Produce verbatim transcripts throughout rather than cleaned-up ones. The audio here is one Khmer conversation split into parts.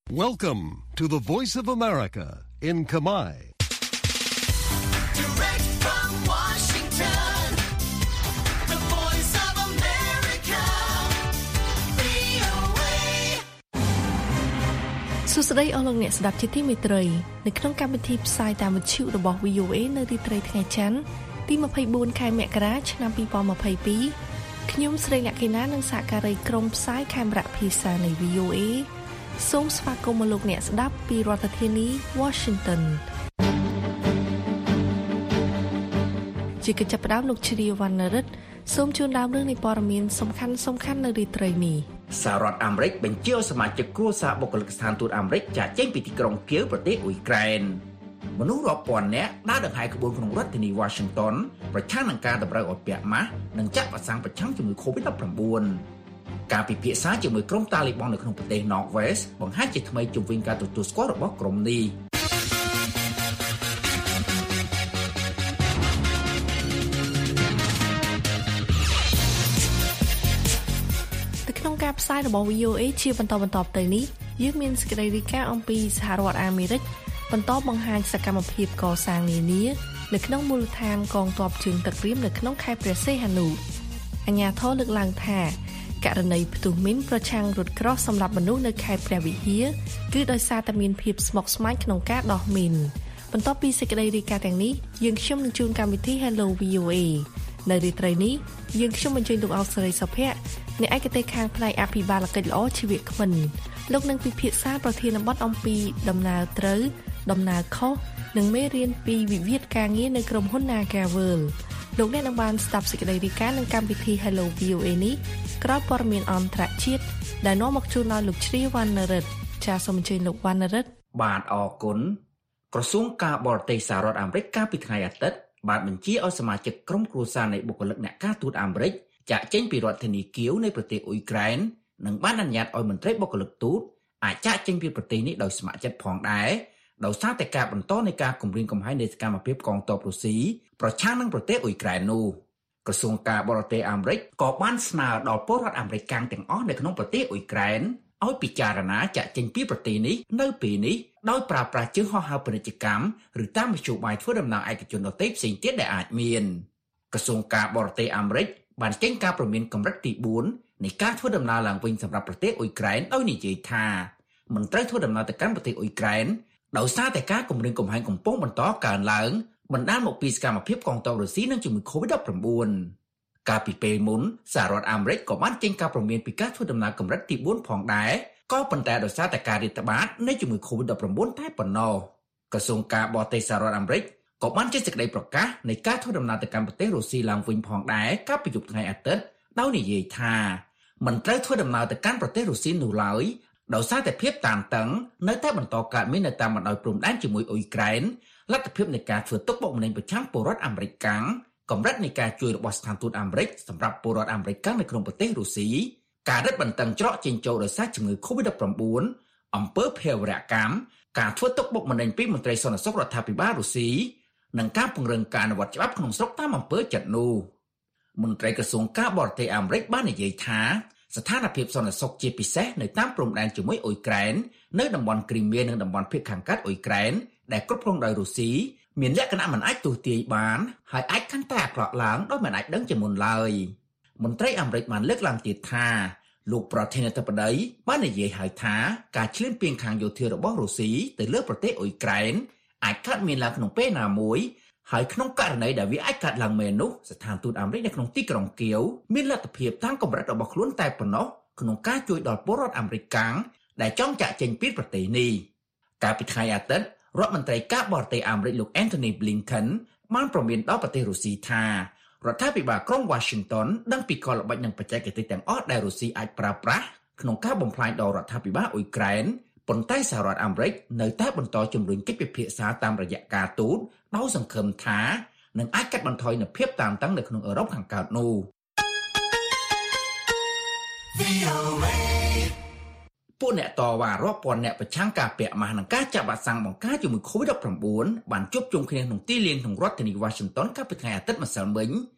Welcome to the Voice of America in Khmer. Direct from Washington, the Voice of America, វី អូ เอសួស្តីអស់លោកអ្នកស្ដាប់ជាទីមេត្រីនៅក្នុងកម្មវិធីផ្សាយតាមវិទ្យុរបស់ វី អូ เอ នៅរាត្រីថ្ងៃច័ន្ទទីยี่สิบสี่ខែមករាឆ្នាំยี่สิบยี่สิบสองខ្ញុំស្រីលក្ខិណានិងសហការីក្រុមផ្សាយខេមរៈភាសានៃ វី អូ เอ សូមស្វាគមន៍លោកអ្នកស្ដាប់ពីរដ្ឋធានី Washington ជាកិច្ចចាប់ផ្ដើមលោកជ្រាវណ្ណរិទ្ធសូមជូនដើមរឿងនៃព័ត៌មានសំខាន់សំខាន់នៅរាត្រីនេះសហរដ្ឋអាមេរិកបញ្ជាសមាជិកគ្រួសារបុគ្គលិកស្ថានទូតអាមេរិកចាកចេញពីទីក្រុងគៀវប្រទេសអ៊ុយក្រែនមនុស្សរាប់ពាន់នាក់ដើរដង្ហែក្បួនក្នុងរដ្ឋធានី Washington ប្រឆាំងនឹងការតម្រូវឲ្យពាក់ម៉ាស់និងចាក់វ៉ាក់សាំងប្រឆាំងជំងឺ កូវីដ ដប់ប្រាំបួន ការពិភាក្សាជាមួយក្រុមតាលីបង់នៅក្នុងប្រទេស Northwest បង្ហាញជាថ្មីជុំវិញការទទួលស្គាល់របស់ក្រុមនេះនៅក្នុងការផ្សាយរបស់ វី អូ เอ ជាបន្តបន្តទៅនេះយើងមានសេចក្តីរាយការណ៍អំពីសហរដ្ឋអាមេរិកបន្តបង្ហាញសកម្មភាពកសាងនានានៅក្នុងមូលដ្ឋានកងទ័ពជើងទឹកព្រាមនៅក្នុងខេត្តព្រះសីហនុអាជ្ញាធរលើកឡើងថាករណីផ្ទុះមីនប្រឆាំងរថក្រោះសម្រាប់មនុស្សនៅខេត្តព្រះវិហារគឺដោយសារតែមានភាពស្មុគស្មាញក្នុងការដោះមីនបន្ទាប់ពីសេចក្តីរាយការណ៍ទាំងនេះយើងខ្ញុំនឹងជួនកម្មវិធី Hello វី អូ เอ នៅរាត្រីនេះយើងខ្ញុំអញ្ជើញលោកអោសរីសុភ័ក្រអ្នកឯកទេសខាងផ្នែកអភិបាលកិច្ចល្អជីវៈក្មិនលោកនឹងពិភាក្សាប្រធានបទអំពីដំណើរត្រូវដំណើរខុសនិងមេរៀនពីវិវាទការងារនៅក្រុមហ៊ុន Nagavel លោកអ្នកនឹងបានស្ដាប់សេចក្តីរាយការណ៍នឹងកម្មវិធី Hello វី អូ เอ នេះក្រោយព័ត៌មានអន្តរជាតិដែលនាំមកជូនដល់លោកជ្រាវណ្ណរិទ្ធចាសសូមអញ្ជើញលោកវណ្ណរិទ្ធបាទអរគុណក្រសួងការបរទេសសហរដ្ឋអាមេរិកកាលពីថ្ងៃអាទិត្យបានបញ្ជាឲ្យសមាជិកក្រុមគ្រួសារនៃបុគ្គលិកអ្នកការទូតអាមេរិកចាកចេញពីរដ្ឋធានីគៀវនៃប្រទេសអ៊ុយក្រែននិងបានអនុញ្ញាតឲ្យមន្ត្រីបុគ្គលិកទូតអាចចាកចេញពីប្រទេសនេះដោយស្ម័គ្រចិត្តផងដែរដោយសារតែការបន្តនៃការគំរាមកំហែងនៃសកម្មភាពកងទ័ពរុស្ស៊ីប្រឆាំងនឹងប្រទេសអ៊ុយក្រែននោះក្រសួងការបរទេសអាមេរិកក៏បានស្នើដល់ពលរដ្ឋអាមេរិកទាំងអស់នៅក្នុងប្រទេសអ៊ុយក្រែនឲ្យពិចារណាចាកចេញពីប្រទេសនេះនៅពេលនេះដោយប្រើប្រាស់ជើងហោះហើរពាណិជ្ជកម្មឬតាមមធ្យោបាយធ្វើដំណើរឯកជនដទៃផ្សេងទៀតដែលអាចមានក្រសួងការបរទេសអាមេរិកបានចេញការព្រមានកម្រិតទីបួននៃការធ្វើដំណើរឡើងវិញសម្រាប់ប្រទេសអ៊ុយក្រែនដោយនិយាយថាមិនត្រូវធ្វើដំណើរទៅកាន់ប្រទេសអ៊ុយក្រែនដោយសារតែការគំរាមកំហែងកំពុងបន្តកើនឡើងបណ្ដាលមកពីសកម្មភាពកងទ័ពរុស្ស៊ីនិងជំងឺ កូវីដ ដប់ប្រាំបួន កាលពីពេលមុនសហរដ្ឋអាមេរិកក៏បានចេញការព្រមានពីការធ្វើដំណើរកម្រិតទីបួនផងដែរក៏ប៉ុន្តែដោយសារតែការរាតត្បាតនៃជំងឺ កូវីដ ដប់ប្រាំបួន តែប៉ុណ្ណោះក្រសួងការបរទេសសហរដ្ឋអាមេរិកក៏បានចេញសេចក្តីប្រកាសនៃការធ្វើដំណើរទៅកាន់ប្រទេសរុស្ស៊ីឡើងវិញផងដែរកាលពីយប់ថ្ងៃអាទិត្យដោយនិយាយថាមិនត្រូវធ្វើដំណើរទៅកាន់ប្រទេសរុស្ស៊ីនោះឡើយដោយសារតែភាពតានតឹងនៅតែបន្តកើតមាននៅតាមបណ្ដោយព្រំដែនជាមួយអ៊ុយក្រែនលទ្ធភាពនៃការធ្វើទុកបុកម្នេញប្រឆាំងពលរដ្ឋអាមេរិកកាំងកម្រិតនៃការជួយរបស់ស្ថានទូតអាមេរិកសម្រាប់ពលរដ្ឋអាមេរិកកាំងនៅក្នុងប្រទេសរុស្ស៊ីការរឹតបន្តឹងច្រកចេញចូលដោយសារជំងឺ កូវីដ ដប់ប្រាំបួន អំពើភេរវកម្មការធ្វើទុកបុកម្នេញពីមន្ត្រីសន្តិសុខរដ្ឋាភិបាលរុស្ស៊ីនិងការពង្រឹងការអនុវត្តច្បាប់ក្នុងស្រុកតាមអំពើចិត្តនោះមន្ត្រីក្រសួងការបរទេសអាមេរិកបាននិយាយថាស្ថានភាពសន្តិសុខជាពិសេសនៅតាមព្រំដែនជាមួយអ៊ុយក្រែននៅតំបន់គ្រីមៀនិងតំបន់ភាគខាងកើតអ៊ុយក្រែនដែលគ្រប់គ្រងដោយរុស្ស៊ីមានលក្ខណៈមិនអាចទស្សន៍ទាយបានហើយអាចកាន់តែអាក្រក់ឡើងដោយមិនអាចដឹងជាមុនឡើយមន្ត្រីអាមេរិកបានលើកឡើងទៀតថាលោកប្រធានាធិបតីបាននិយាយហើយថាការឈ្លានពានខាងយោធារបស់រុស្ស៊ីទៅលើប្រទេសអ៊ុយក្រែនអាចកើតមានឡើងក្នុងពេលណាមួយហើយក្នុងករណីដែលវាអាចកើតឡើងមែននោះស្ថានទូតអាមេរិកនៅក្នុងទីក្រុងគៀវមានលទ្ធភាពតាមកម្រិតរបស់ខ្លួនតែប៉ុណ្ណោះក្នុងការជួយដល់ពលរដ្ឋអាមេរិកកាំងដែលចង់ចាកចេញពីប្រទេសនេះកាលពីថ្ងៃអាទិត្យរដ្ឋមន្ត្រីការបរទេសអាមេរិកលោក Antony Blinken បានព្រមានដល់ប្រទេសរុស្ស៊ីថារដ្ឋាភិបាលក្រុង Washington ដឹងពីកលល្បិចនិងបច្ចេកទេសទាំងអស់ដែលរុស្ស៊ីអាចប្រើប្រាស់ក្នុងការបំផ្លាញដល់រដ្ឋាភិបាលអ៊ុយក្រែនប៉ុន្តែសហរដ្ឋអាមេរិកនៅតែបន្តជំរុញកិច្ចពិភាក្សាតាមរយៈការទូតដោយសង្ឃឹមថានឹងអាចកាត់បន្ថយនូវភាពតានតឹងនៅក្នុងអឺរ៉ុបខាងកើតនោះវី អូ เอពួកអ្នកតវ៉ារាប់ពាន់អ្នកប្រឆាំងការពាក់ម៉ាស់និងការចាក់វ៉ាក់សាំងបង្ការជំងឺ កូវីដ ដប់ប្រាំបួន បានជួបជុំគ្នាក្នុងទីលានក្នុងរដ្ឋធានី Washington កាលពីថ្ងៃអាទិត្យម្សិលមិញ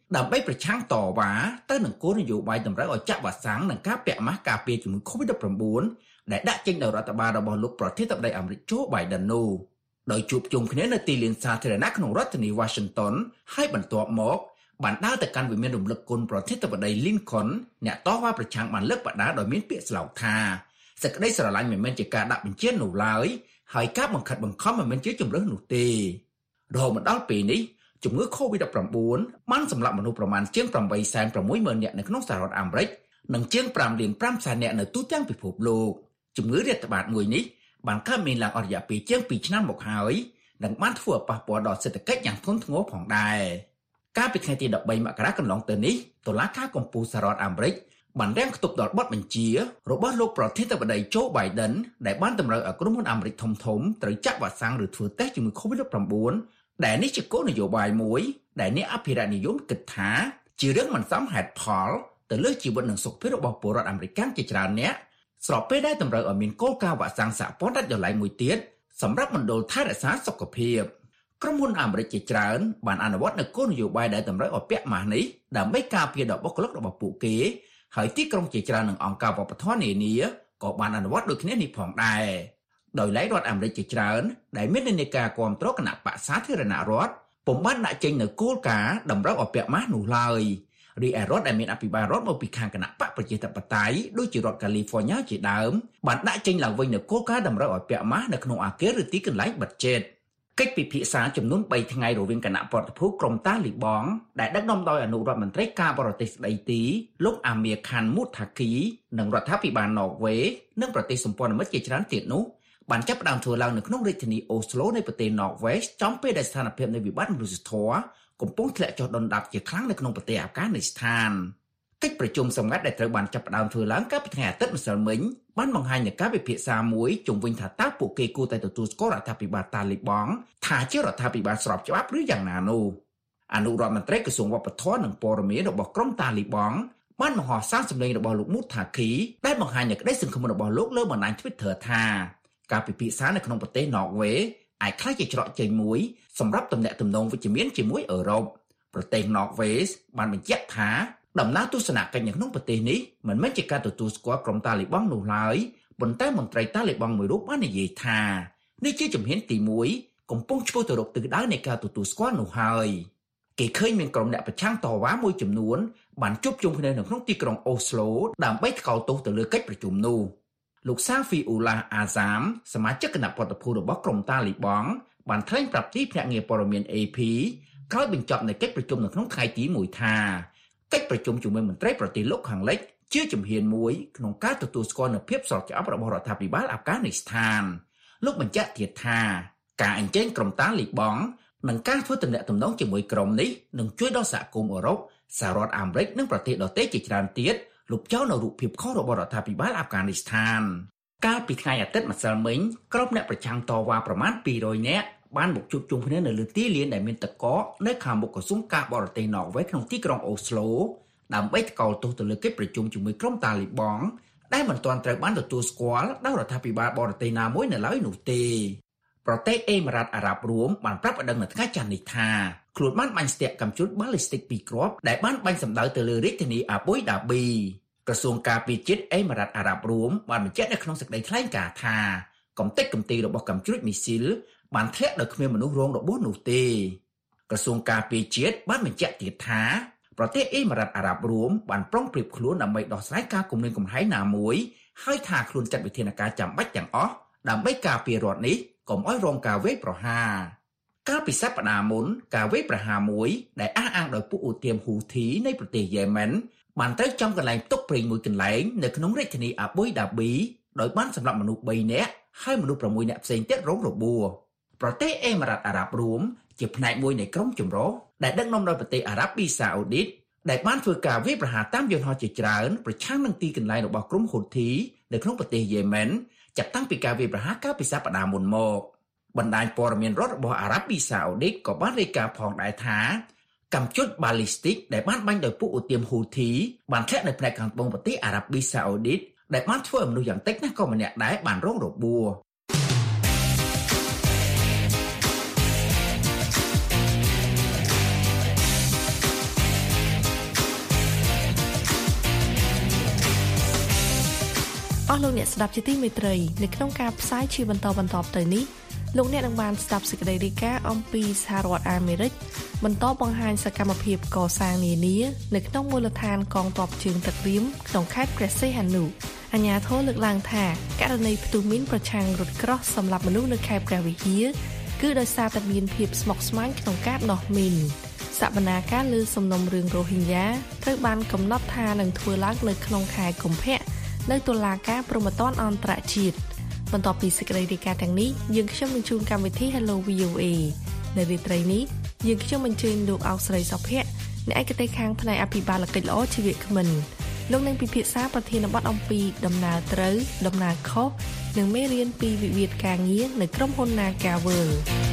ដើម្បីប្រឆាំងតវ៉ាទៅនឹងគោលនយោបាយតម្រូវឲ្យចាក់វ៉ាក់សាំងនិងការពាក់ម៉ាស់ការពារជំងឺ COVID ដប់ប្រាំបួន ដែលដាក់ចេញដោយរដ្ឋបាលរបស់លោកប្រធានាធិបតីអាមេរិក Joe Biden នោះដោយជួបជុំគ្នានៅទីលានសាធារណៈក្នុងរដ្ឋធានី Washington ហើយបន្ទាប់មកបានដើរទៅកាន់វិមានរំលឹកគុណប្រធានាធិបតី Lincoln អ្នកតវ៉ាប្រឆាំងបានលើកបដាដោយមានពាក្យស្លោកថាសេចក្តីស្រឡាញ់មិនមែនជាការដាក់បញ្ជានោះឡើយហើយការបង្ខិតបង្ខំមិនមែនជាជំរើសនោះទេរហូតមកដល់ពេលនេះជំងឺ COVID ដប់ប្រាំបួន បានសម្លាប់មនុស្សប្រមាណជាង ប្រាំបីសែនប្រាំមួយម៉ឺន នាក់នៅក្នុងសហរដ្ឋអាមេរិកនិងជាង ប្រាំលានប្រាំសែន នាក់នៅទូទាំងពិភពលោកជំងឺរាតត្បាតមួយនេះបានកើតមានឡើងអស់រយៈពេលជាងពីរឆ្នាំមកហើយនិងបានធ្វើឲ្យប៉ះពាល់ដល់សេដ្ឋកិច្ចយ៉ាងធ្ងន់ធ្ងរផងដែរកាលពីថ្ងៃទីដប់បីមករាកន្លងទៅនេះតុលាការកំពូលសហរដ្ឋអាមេរិកបានរាំងខ្ទប់ដល់បទបញ្ជារបស់លោកប្រធានាធិបតី Joe Biden ដែលបានតម្រូវឲ្យក្រុមហ៊ុនអាមេរិកធំៗត្រូវចាក់វ៉ាក់សាំងឬធ្វើតេស្តជំងឺ COVID ដប់ប្រាំបួន ដែលនេះជាគោលនយោបាយមួយដែលអ្នកអភិរក្សនិយមគិតថាជារឿងមិនសមហេតុផលទៅលើជីវិតនិងសុខភាពរបស់ពលរដ្ឋអាមេរិកជាច្រើនអ្នកស្របពេលដែលតម្រូវឲ្យមានគោលការណ៍វ៉ាក់សាំងសហព័ន្ធដាច់ដោយឡែកមួយទៀតសម្រាប់មណ្ឌលថែរក្សាសុខភាពក្រុមហ៊ុនអាមេរិកជាច្រើនបានអនុវត្តនូវគោលនយោបាយដែលតម្រូវឲ្យពាក់ម៉ាស់នេះដើម្បីការពារដល់បុគ្គលិករបស់ពួកគេហើយទីក្រុងជាច្រើននិងអង្គការវប្បធម៌នានាក៏បានអនុវត្តដូចគ្នានេះផងដែរដោយឡែករដ្ឋអាមេរិកជាច្រើនដែលមាននិន្នាការគាំទ្រគណៈបក្សសាធារណរដ្ឋពុំបានដាក់ចេញនូវគោលការណ៍តម្រូវឲ្យពាក់ម៉ាស់នោះឡើយរីឯរដ្ឋដែលមានអភិបាលរដ្ឋមកពីខាងគណៈបកប្រជាធិបតេយ្យដូចជារដ្ឋកាលីហ្វ័រញ៉ាជាដើមបានដាក់ចេញឡើងវិញនូវគោលការណ៍តម្រូវឲ្យពាក់ម៉ាស់នៅក្នុងអាគារឬទីកន្លែងបិទជិតកិច្ចពិភាក្សាចំនួនបីថ្ងៃរវាងគណៈប្រតិភូក្រុមតាលីបង់ដែលដឹកនាំដោយអនុរដ្ឋមន្ត្រីការបរទេសស្ដីទីលោកអាមៀខានមូថាគីនិងរដ្ឋាភិបាលណ័រវេសនិងប្រទេសសម្ព័ន្ធមិត្តជាច្រើនទៀតនោះបានចាប់ផ្ដើមធ្វើឡើងនៅក្នុងរាជធានីអូស្ឡូនៃប្រទេសណ័រវេសចំពេលដែលស្ថានភាពនៃវិបត្តិមនុស្សធម៌កំពុងធ្លាក់ចុះដុនដាបជាខ្លាំងនៅក្នុងប្រទេសអាហ្វហ្គានីស្ថានកិច្ចប្រជុំសម្ងាត់ដែលត្រូវបានចាប់ផ្ដើមធ្វើឡើងកាលពីថ្ងៃអាទិត្យម្សិលមិញបានបង្ហាញនូវការពិភាក្សាមួយជុំវិញថាតើពួកគេគួរតែទទួលស្គាល់រដ្ឋាភិបាលតាលីបង់ថាជារដ្ឋាភិបាលស្របច្បាប់ឬយ៉ាងណានោះអនុរដ្ឋមន្ត្រីក្រសួងវប្បធម៌និងព័ត៌មានរបស់ក្រុមតាលីបង់បានបង្ហោះសារសម្លេងរបស់លោកមូថាគីដែលបង្ហាញនូវក្តីសង្ឃឹមរបស់លោកលើបណ្ដាញ Twitter ថាការពិភាក្សានៅក្នុងប្រទេសណ័រវេសអាចក្លាយជាច្រកចេញមួយសម្រាប់ទំនាក់ទំនងវិជ្ជមានជាមួយអឺរ៉ុបប្រទេសណ័រវេសបានបញ្ជាក់ថាដំណើរទស្សនកិច្ចនៅក្នុងប្រទេសនេះមិនមែនជាការទទួលស្គាល់ក្រុមតាលីបង់នោះឡើយប៉ុន្តែមន្ត្រីតាលីបង់មួយរូបបាននិយាយថានេះជាជំហានទីមួយកំពុងឆ្ពោះទៅរកទិសដៅនៃការទទួលស្គាល់នោះហើយគេឃើញមានក្រុមអ្នកប្រឆាំងតវ៉ាមួយចំនួនបានជួបជុំគ្នានៅក្នុងទីក្រុងអូស្ឡូដើម្បីថ្កោលទោសទៅលើកិច្ចប្រជុំនោះលោកសាហ្វីអ៊ូឡាអាហ្សាមសមាជិកគណៈប្រតិភូរបស់ក្រុមតាលីបង់បានថ្លែងប្រាប់ទីភ្នាក់ងារព័ត៌មាន เอ พี ក្រោយបញ្ចប់នៃកិច្ចប្រជុំនៅក្នុងថ្ងៃទីមួយថាកិច្ចប្រជុំជាមួយមន្ត្រីប្រទេសលោកខាងលិចជាជំហានមួយក្នុងការទទួលស្គាល់នូវភាពស្របច្បាប់របស់រដ្ឋាភិបាលអាហ្វហ្គានីស្ថានលោកបញ្ជាក់ទៀតថាការអញ្ជើញក្រុមតាលីបង់និងការធ្វើទំនាក់ទំនងជាមួយក្រុមនេះនឹងជួយដល់សហគមន៍អឺរ៉ុបសហរដ្ឋអាមេរិកនិងប្រទេសដទៃជាច្រើនទៀតលុបចោលនូវរូបភាពខុសរបស់រដ្ឋាភិបាលអាហ្វហ្គានីស្ថានកាលពីថ្ងៃអាទិត្យម្សិលមិញក្រុមអ្នកប្រឆាំងតវ៉ាប្រមាណពីររយនាក់បានមកជួបជុំគ្នានៅលើទីលានដែលមានទឹកកកនៅខាងមុខក្រសួងការបរទេសណ័រវេសក្នុងទីក្រុងអូស្ឡូដើម្បីថ្កោលទោសទៅលើកិច្ចប្រជុំជាមួយក្រុមតាលីបង់ដែលមិនទាន់ត្រូវបានទទួលស្គាល់ដោយរដ្ឋាភិបាលបរទេសណាមួយនៅឡើយនោះទេប្រទេសអេមីរ៉ាតអារ៉ាប់រួមបានប្រាប់ឲ្យដឹងនៅថ្ងៃច័ន្ទនេះថាខ្លួនបានបាញ់ស្ទាក់កាំជ្រួចបាល់ីស្ទិកពីរគ្រាប់ដែលបានបាញ់សម្ដៅទៅលើរាជធានីអាប៊ុយដាប៊ីក្រសួងការពារជាតិអេមីរ៉ាតអារ៉ាប់រួមបានបញ្ជាក់នៅក្នុងសេចក្តីថ្លែងការណ៍ថាកំទេចកំទីរបស់កាំជ្រួចមីស៊ីលបានធ្លាក់ដោយគ្មានមនុស្សរងរបួសនោះទេក្រសួងការពារជាតិបានបញ្ជាក់ទៀតថាប្រទេសអេមីរ៉ាតអារ៉ាប់រួមបានប្រុងប្រៀបខ្លួនដើម្បីដោះស្រាយការគំរាមកំហែងណាមួយហើយថាខ្លួនចាត់វិធានការចាំបាច់ទាំងអស់ដើម្បីការពាររដ្ឋនេះកុំឲ្យរងការវាយប្រហារកាលពីសប្តាហ៍មុនការវាយប្រហារមួយដែលអះអាងដោយពួកឧទាមហ៊ូធីនៃប្រទេសយេម៉ែនបានត្រូវចំកន្លែងផ្ទុកប្រេងមួយកន្លែងនៅក្នុងរាជធានីអាប៊ុយដាប៊ីដោយបានសម្លាប់មនុស្សបីនាក់ហើយមនុស្សប្រាំមួយនាក់ផ្សេងទៀតរងរបួសប្រទេសអេមីរ៉ាតអារ៉ាប់រួមជាផ្នែកមួយនៃក្រុមចម្រុះដែលដឹកនាំដោយប្រទេសអារ៉ាប៊ីសាអូឌីតដែលបានធ្វើការវាយប្រហារតាមយន្តហោះជាច្រើនប្រឆាំងនឹងទីកន្លែងរបស់ក្រុមហ៊ូធីនៅក្នុងប្រទេសយេម៉ែនចាប់តាំងពីការវាយប្រហារកាលពីសប្តាហ៍មុនមកបណ្ដាញព័ត៌មានរដ្ឋរបស់អារ៉ាប៊ីសាអូឌីតក៏បានរាយការណ៍ផងដែរថាកាំជ្រួចបាល់ីស្ទិកដែលបានបាញ់ដោយពួកឧទាមហ៊ូធីបានធ្លាក់នៅផ្នែកខាងត្បូងប្រទេសអារ៉ាប៊ីសាអូឌីតដែលបានធ្វើឲ្យមនុស្សយ៉ាងតិចណាស់ក៏ម្នាក់ដែរបានរងរបួសអស់លោកអ្នកស្ដាប់ជាទីមេត្រីនៅក្នុងការផ្សាយជាបន្តបន្តទៅនេះលោកអ្នកនឹងបានស្ដាប់សេចក្តីរាយការណ៍អំពីសហរដ្ឋអាមេរិកបន្តបង្ហាញសកម្មភាពកសាងនានានៅក្នុងមូលដ្ឋានកងទ័ពជើងទឹករៀមក្នុងខេត្តព្រះសីហនុអាជ្ញាធរលើកឡើងថាករណីផ្ទុះមីនប្រឆាំងរថក្រោះសម្រាប់មនុស្សនៅខេត្តព្រះវិហារគឺដោយសារតែមានភាពស្មុគស្មាញក្នុងការដោះមីនសវនាការលើសំណុំរឿងរ៉ូហិញយ៉ាត្រូវបានកំណត់ថានឹងធ្វើឡើងនៅក្នុងខែកុម្ភៈនៅតុលាការព្រហ្មទណ្ឌអន្តរជាតិបន្ទាប់ពីសេចក្តីរាយការណ៍ទាំងនេះយើងខ្ញុំនឹងជួនកម្មវិធី Hello វី អូ เอ នៅរាត្រីនេះយើងខ្ញុំអញ្ជើញលោកអោកស្រីសុភ័ក្រអ្នកឯកទេសខាងផ្នែកអភិបាលកិច្ចល្អជីវៈក្មិនលោកនឹងពិភាក្សាប្រធានបទអំពីដំណើរត្រូវដំណើរខុសនិងមេរៀនពីវិវាទការងារនៅក្រុមហ៊ុន Nagavel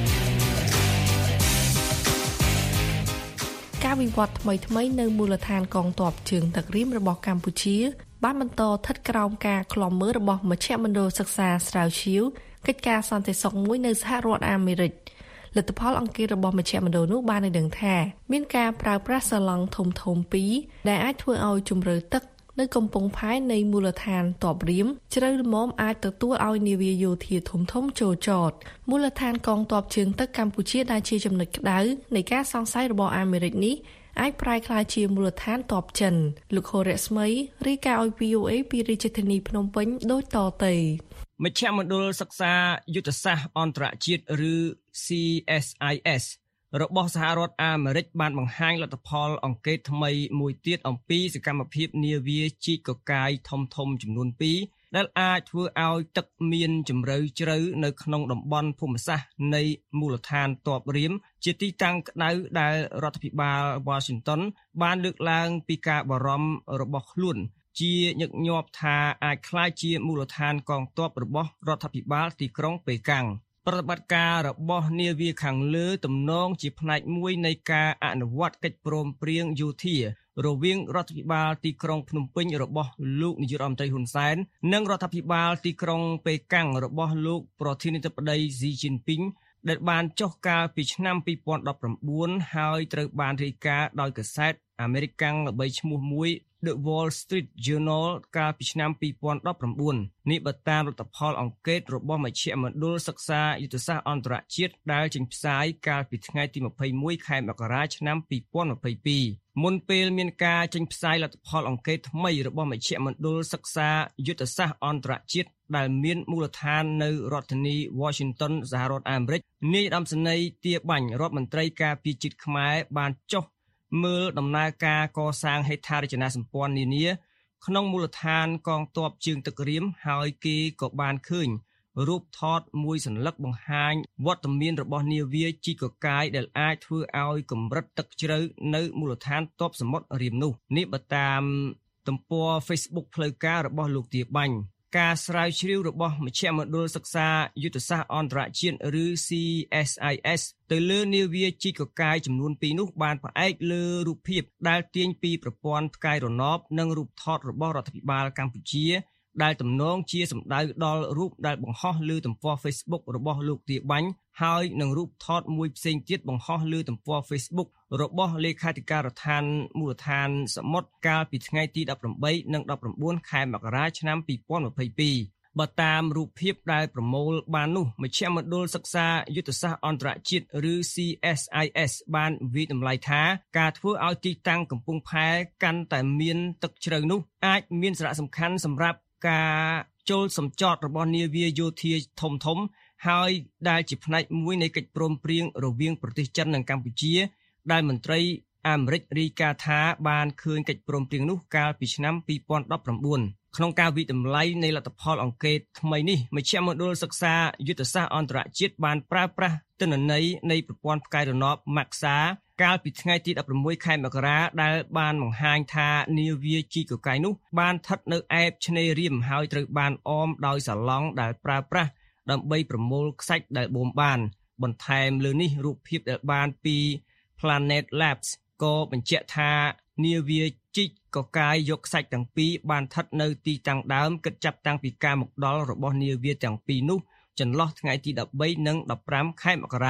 ការវិវត្តថ្មីៗនៅមូលដ្ឋានកងទ័ពជើងទឹករៀមរបស់កម្ពុជាបានបន្តស្ថិតក្រោមការឃ្លាំមើលរបស់មជ្ឈមណ្ឌលសិក្សាស្រាវជ្រាវកិច្ចការសន្តិសុខមួយនៅសហរដ្ឋអាមេរិកលទ្ធផលអង្កេតរបស់មជ្ឈមណ្ឌលនោះបានឲ្យដឹងថាមានការប្រើប្រាស់សាឡង់ធំធំពីរដែលអាចធ្វើឲ្យជម្រៅទឹកនៅកំពង់ផែនៃមូលដ្ឋានទ័ពរៀមជ្រៅល្មមអាចទទួលឲ្យនាវាយោធាធំធំចូលចតមូលដ្ឋានកងទ័ពជើងទឹកកម្ពុជាដែលជាចំណុចក្តៅនៃការសង្ស័យរបស់អាមេរិកនេះអាចប្រែក្លាយជាមូលដ្ឋានទ័ពចិនលោកខូរ៉េស្មីរាយការណ៍ឲ្យ វី អូ เอ ពីរាជធានីភ្នំពេញដូចតទៅមជ្ឈមណ្ឌលសិក្សាយុទ្ធសាស្ត្រអន្តរជាតិឬ ซี เอส ไอ เอส របស់សហរដ្ឋអាមេរិកបានបង្ហាញលទ្ធផលអង្កេតថ្មីមួយទៀតអំពីសកម្មភាពនាវាជីកកកាយធំធំចំនួនពីរដែលអាចធ្វើឲ្យទឹកមានជម្រៅជ្រៅនៅក្នុងតំបន់ភូមិសាស្ត្រនៃមូលដ្ឋានទ័ពរៀមជាទីតាំងក្តៅដែលរដ្ឋាភិបាល Washington បានលើកឡើងពីការបារម្ភរបស់ខ្លួនជាញឹកញាប់ថាអាចក្លាយជាមូលដ្ឋានកងទ័ពរបស់រដ្ឋាភិបាលទីក្រុងប៉េកាំងប្រតិបត្តិការរបស់នាវាខាងលើទំនងជាផ្នែកមួយនៃការអនុវត្តកិច្ចព្រមព្រៀងយោធារវាងរដ្ឋាភិបាលទីក្រុងភ្នំពេញរបស់លោកនាយករដ្ឋមន្ត្រីហ៊ុនសែននិងរដ្ឋាភិបាលទីក្រុងប៉េកាំងរបស់លោកប្រធានាធិបតីស៊ីជីនពីងដែលបានចុះកាលពីឆ្នាំពីរពាន់ដប់ប្រាំបួនហើយត្រូវបានរាយការណ៍ដោយកាសែតអាមេរិកកាំងល្បីឈ្មោះមួយ The Wall Street Journal កាលពីឆ្នាំពីរពាន់ដប់ប្រាំបួននេះបើតាមលទ្ធផលអង្កេតរបស់មជ្ឈមណ្ឌលសិក្សាយុទ្ធសាស្ត្រអន្តរជាតិដែលចេញផ្សាយកាលពីថ្ងៃទីម្ភៃមួយខែមករាឆ្នាំពីរពាន់ម្ភៃពីរមុនពេលមានការចេញផ្សាយលទ្ធផលអង្កេតថ្មីរបស់មជ្ឈមណ្ឌលសិក្សាយុទ្ធសាស្ត្រអន្តរជាតិដែលមានមូលដ្ឋាននៅរដ្ឋធានី Washington សហរដ្ឋអាមេរិកនាយឧត្តមសេនីយ៍ទាបាញ់រដ្ឋមន្ត្រីការពារជាតិខ្មែរបានចុះមើលដំណើរការកសាងហេដ្ឋារចនាសម្ព័ន្ធនានាក្នុងមូលដ្ឋានកងទ័ពជើងទឹករៀមហើយគេក៏បានឃើញរូបថតមួយសន្លឹកបង្ហាញវត្តមានរបស់នាវាជីកកាយដែលអាចធ្វើឲ្យកម្រិតទឹកជ្រៅនៅមូលដ្ឋានទ័ពសមុទ្ររៀមនោះនេះបើតាមទំព័រ Facebook ផ្លូវការរបស់លោកទាបាញ់ការស្រាវជ្រាវរបស់មជ្ឈមណ្ឌលសិក្សាយុទ្ធសាស្ត្រអន្តរជាតិឬ ซี เอส ไอ เอส ទៅលើនាវាជីកកាយចំនួនពីរនោះបានផ្អែកលើរូបភាពដែលទាញពីប្រព័ន្ធផ្កាយរណបនិងរូបថតរបស់រដ្ឋាភិបាលកម្ពុជាដែលទំនងជាសម្ដៅដល់រូបដែលបង្ហោះលើទំព័រ Facebook របស់លោកទាបាញ់ហើយនឹងរូបថតមួយផ្សេងទៀតបង្ហោះលើទំព័រ Facebook របស់លេខាធិការដ្ឋានមូលដ្ឋានសមុទ្រកាលពីថ្ងៃទីដប់ប្រាំបីនិងដប់ប្រាំបួនខែមករាឆ្នាំពីរពាន់ម្ភៃពីរបើតាមរូបភាពដែលប្រមូលបាននោះមជ្ឈមណ្ឌលសិក្សាយុទ្ធសាស្ត្រអន្តរជាតិឬ ซี เอส ไอ เอส បានវិតម្លៃថាការធ្វើឲ្យទីតាំងកំពង់ផែកាន់តែមានទឹកជ្រៅនោះអាចមានសារៈសំខាន់សម្រាប់ការចូលសម្ចតរបស់នាវាយោធាធំធំហើយដែលជាផ្នែកមួយនៃកិច្ចព្រមព្រៀងរវាងប្រទេសចិននិងកម្ពុជាដែលមន្ត្រីអាមេរិករាយការណ៍ថាបានឃើញកិច្ចព្រមព្រៀងនោះកាលពីឆ្នាំពីរពាន់ដប់ប្រាំបួនក្នុងការវិតម្លៃនៃលទ្ធផលអង្កេតថ្មីនេះមជ្ឈមណ្ឌលសិក្សាយុទ្ធសាស្ត្រអន្តរជាតិបានប្រើប្រាស់ទិន្នន័យនៃប្រព័ន្ធផ្កាយរណប Maxa កាលពីថ្ងៃទីដប់ប្រាំមួយខែមករាដែលបានបង្ហាញថានាវាជីកកាយនោះបានស្ថិតនៅឯបឆ្នេររៀមហើយត្រូវបានអមដោយសាឡង់ដែលប្រើប្រាស់ដើម្បីប្រមូលខ្សាច់ដែលបូមបានបន្ថែមលើនេះរូបភាពដែលបានពី Planet Labs ក៏បញ្ជាក់ថានាវាជីកកាយយកខ្សាច់ទាំងពីរបានស្ថិតនៅទីតាំងដើមគិតចាប់តាំងពីការមកដល់របស់នាវាទាំងពីរនោះចន្លោះថ្ងៃទីដប់បីនិងដប់ប្រាំខែមករា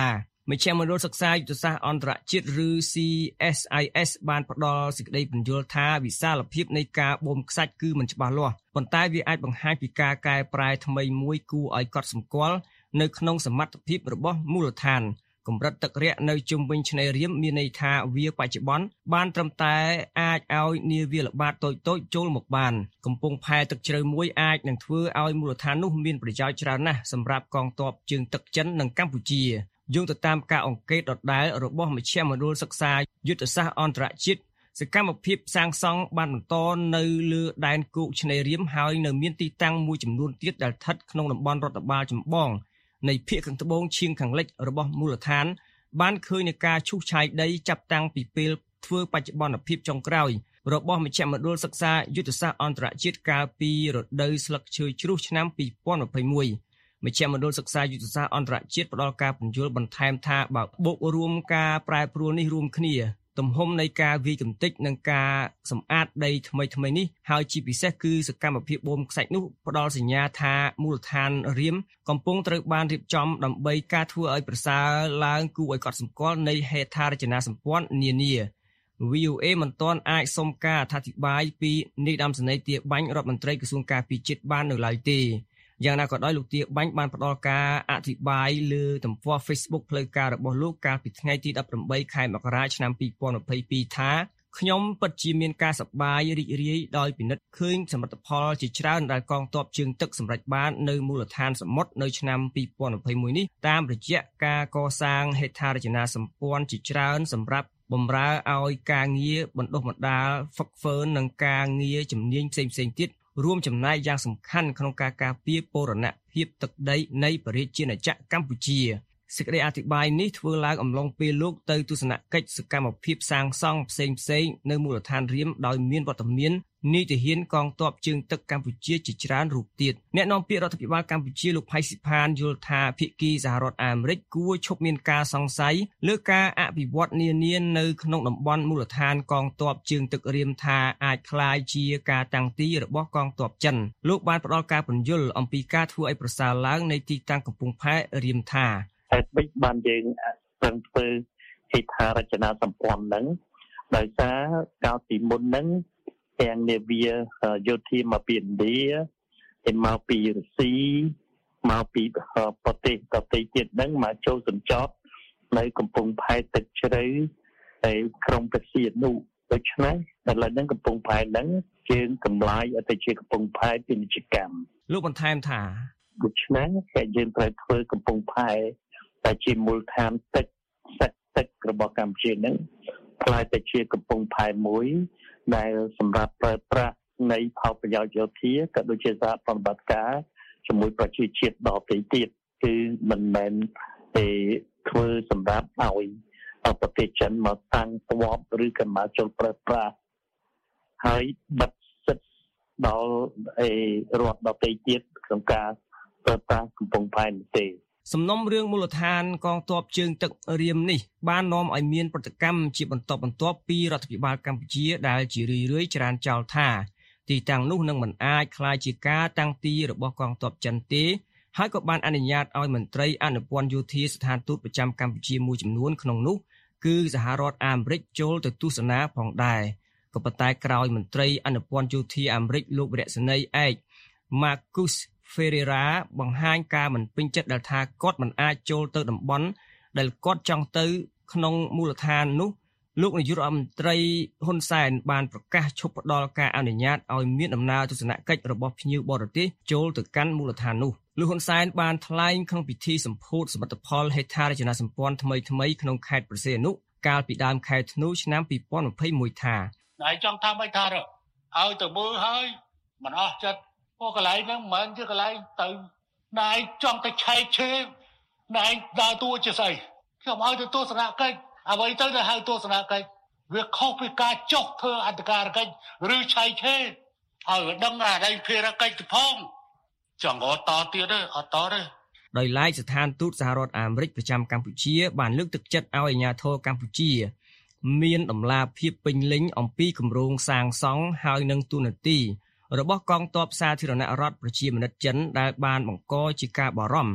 មជ្ឈមណ្ឌលសិក្សាយុទ្ធសាស្ត្រអន្តរជាតិឬ C S I S បានផ្ដល់សេចក្តីពន្យល់ថាវិសាលភាពនៃការបូមខ្សាច់គឺមិនច្បាស់លាស់ប៉ុន្តែវាអាចបង្ហាញពីការកែប្រែថ្មីមួយគួរឲ្យកត់សម្គាល់នៅក្នុងសមត្ថភាពរបស់មូលដ្ឋានកម្រិតទឹករាក់នៅជុំវិញឆ្នេររៀមមានន័យថាវាបច្ចុប្បន្នបានត្រឹមតែអាចឲ្យនាវាល្បាតតូចៗចូលមកបានកំពង់ផែទឹកជ្រៅមួយអាចនឹងធ្វើឲ្យមូលដ្ឋាននោះមានប្រយោជន៍ច្រើនណាស់សម្រាប់កងទ័ពជើងទឹកចិននិងកម្ពុជាយោងទៅតាមការអង្កេតដដែលរបស់មជ្ឈមណ្ឌលសិក្សាយុទ្ធសាស្ត្រអន្តរជាតិសកម្មភាពសាងសង់បានបន្តនៅលើដែនគោកឆ្នេររៀមហើយនៅមានទីតាំងមួយចំនួនទៀតដែលស្ថិតក្នុងតំបន់រដ្ឋបាលចម្បងនៃភាគខាងត្បូងឈៀងខាងលិចរបស់មូលដ្ឋានបានឃើញនឹងការឈូសឆាយដីចាប់តាំងពីពេលធ្វើបច្ចុប្បន្នភាពចុងក្រោយរបស់មជ្ឈមណ្ឌលសិក្សាយុទ្ធសាស្ត្រអន្តរជាតិកាលពីរដូវស្លឹកឈើជ្រុះឆ្នាំពីរពាន់ยี่สิบเอ็ดមជ្ឈមណ្ឌលសិក្សាយុទ្ធសាស្ត្រអន្តរជាតិផ្ដល់ការពន្យល់បន្ថែមថាបើបូករួមការប្រែប្រួលនេះរួមគ្នាទំហំនៃការវាយកម្ទេចនិងការសម្អាតដីថ្មីថ្មីនេះហើយជាពិសេសគឺសកម្មភាពបូមខ្សាច់នោះផ្ដល់សញ្ញាថាមូលដ្ឋានរៀមកំពុងត្រូវបានរៀបចំដើម្បីការធ្វើឲ្យប្រសើរឡើងគួរឲ្យកត់សម្គាល់នៃហេដ្ឋារចនាសម្ព័ន្ធនានា V O A មិនទាន់អាចសុំការអធិប្បាយពីនាយឧត្តមសេនីយ៍ទាបាញ់រដ្ឋមន្ត្រីក្រសួងការពារជាតិបាននៅឡើយទេយ៉ាងណាក៏ដោយលោកទាបាញ់បានផ្ដល់ការអធិប្បាយលើទំព័រ Facebook ផ្លូវការរបស់លោកកាលពីថ្ងៃទីដប់ប្រាំបីខែមករាឆ្នាំពីរពាន់ยี่สิบเอ็ดថាខ្ញុំពិតជាមានការសប្បាយរីករាយដោយពិនិត្យឃើញសមិទ្ធផលជាច្រើនដែលកងទ័ពជើងទឹកសម្រេចបាននៅមូលដ្ឋានសមុទ្រនៅឆ្នាំពីរពាន់ยี่สิบเอ็ดនេះតាមរយៈការកសាងហេដ្ឋារចនាសម្ព័ន្ធជាច្រើនសម្រាប់បម្រើឲ្យការងារបណ្ដុះបណ្ដាលហ្វឹកហ្វឺននិងការងារជំនាញផ្សេងៗទៀតរួមចំណែកយ៉ាងសំខាន់ក្នុងការការពារបូរណភាពទឹកដីនៃប្រជាជាតិកម្ពុជាសេចក្តីអធិប្បាយនេះធ្វើឡើងអំឡុងពេលលោកទៅទស្សនកិច្ចសកម្មភាពសាងសង់ផ្សេងៗនៅមូលដ្ឋានរៀមដោយមានវត្តមាននាយទាហានកងទ័ពជើងទឹកកម្ពុជាជាច្រើនរូបទៀតអ្នកនាំពាក្យរដ្ឋាភិបាលកម្ពុជាលោកផៃស៊ីផានយល់ថាភាគីសហរដ្ឋអាមេរិកគួរឈប់មានការសង្ស័យលើការអភិវឌ្ឍនានានៅក្នុងតំបន់មូលដ្ឋានកងទ័ពជើងទឹករៀមថាអាចคล้ายជាការតាំងទីរបស់កងទ័ពចិនលោកបានផ្ដល់ការពន្យល់អំពីការធ្វើឲ្យប្រសើរឡើងនៃទីតាំងកំពង់ផែរៀមថាហេតុម៉េចបានយើងប្រឹងធ្វើហេដ្ឋារចនាសម្ព័ន្ធហ្នឹងដោយសារកាលពីមុនហ្នឹងទាំងនាវាយោធាមកពីឥណ្ឌាហើយមកពីរុស្ស៊ីមកពីប្រទេសដទៃទៀតហ្នឹងមកចូលសញ្ចប់នៅកំពង់ផែទឹកជ្រៅហើយក្រុងបេសៀនុដូច្នេះដល់ឥឡូវហ្នឹងកំពង់ផែហ្នឹងជាងកម្លាយអតិជាកំពង់ផែពាណិជ្ជកម្មលោកបន្ថែមថាដូច្នេះគេយើងត្រូវធ្វើកំពង់ផែតែជាមូលដ្ឋានទឹកសេដ្ឋកិច្ចរបស់កម្ពុជាហ្នឹងខ្លាយទៅជាកំពង់ផែមួយដែលសម្រាប់ប្រើប្រាស់នៃផលប្រយោជន៍យោធាក៏ដូចជាសហប្រតិបត្តិការជាមួយប្រជាជាតិដទៃទៀតគឺមិនមែនទេធ្វើសម្រាប់ឲ្យប្រទេសចិនមកតាំងទ័ពឬក៏មកចូលប្រើប្រាស់ហើយបិទសិទ្ធិដល់រដ្ឋដទៃទៀតក្នុងការប្រើប្រាស់កំពង់ផែនេះទេសំណុំរឿងមូលដ្ឋានកងទ័ពជើងទឹករៀមនេះបាននាំឲ្យមានប្រតិកម្មជាបន្តបន្ទាប់ពីរដ្ឋាភិបាលកម្ពុជាដែលជារឿយៗច្រានចោលថាទីតាំងនោះនឹងមិនអាចក្លាយជាការតាំងទីរបស់កងទ័ពចិនទេហើយក៏បានអនុញ្ញាតឲ្យមន្ត្រីអនុព័ន្ធយោធាស្ថានទូតប្រចាំកម្ពុជាមួយចំនួនក្នុងនោះគឺសហរដ្ឋអាមេរិកចូលទៅទស្សនាផងដែរក៏ប៉ុន្តែក្រោយមន្ត្រីអនុព័ន្ធយោធាអាមេរិកលោកវរៈសេនីយ៍ឯក Marcus Ferreira បង្ហាញការមិនពេញចិត្តដែលថាគាត់មិនអាចចូលទៅតំបន់ដែលគាត់ចង់ទៅក្នុងមូលដ្ឋាននោះលោកនាយករដ្ឋមន្ត្រីហ៊ុនសែនបានប្រកាសឈប់ផ្ដល់ការអនុញ្ញាតឲ្យមានដំណើរទស្សនកិច្ចរបស់ភ្ញៀវបរទេសចូលទៅកាន់មូលដ្ឋាននោះលោកហ៊ុនសែនបានថ្លែងក្នុងពិធីសម្ពោធសមិទ្ធផលហេដ្ឋារចនាសម្ព័ន្ធថ្មីថ្មីក្នុងខេត្តព្រះសីហនុកាលពីដើមខែធ្នូឆ្នាំពីរពាន់ยี่สิบเอ็ดថាហើយចង់ថាមិនថាឲ្យទៅមើលហើយមិនអស់ចិត្តពួកកន្លែងហ្នឹងមិនមែនជាកន្លែងទៅណែចង់ទៅឆែកឆេរណែដើរតួជាស្អីខ្ញុំឲ្យទៅទស្សនកិច្ចអ្វីទៅទៅហៅទស្សនកិច្ចវាខុសពីការចុះធ្វើអន្តការកិច្ចឬឆែកឆេរឲ្យដឹងអាដីភារកិច្ចទៅផងចង់អត់តទៀតទេអត់តទេដោយឡែកស្ថានទូតសហរដ្ឋអាមេរិកប្រចាំកម្ពុជាបានលើកទឹកចិត្តឲ្យអាជ្ញាធរកម្ពុជាមានដំណាភាពពេញលេញអំពីគម្រោងសាងសង់ហើយនឹងទូនាទីរបស់កងទ័ពសាធារណរដ្ឋប្រជាមានិតចិនដែលបានបង្កជាការបារម្ភ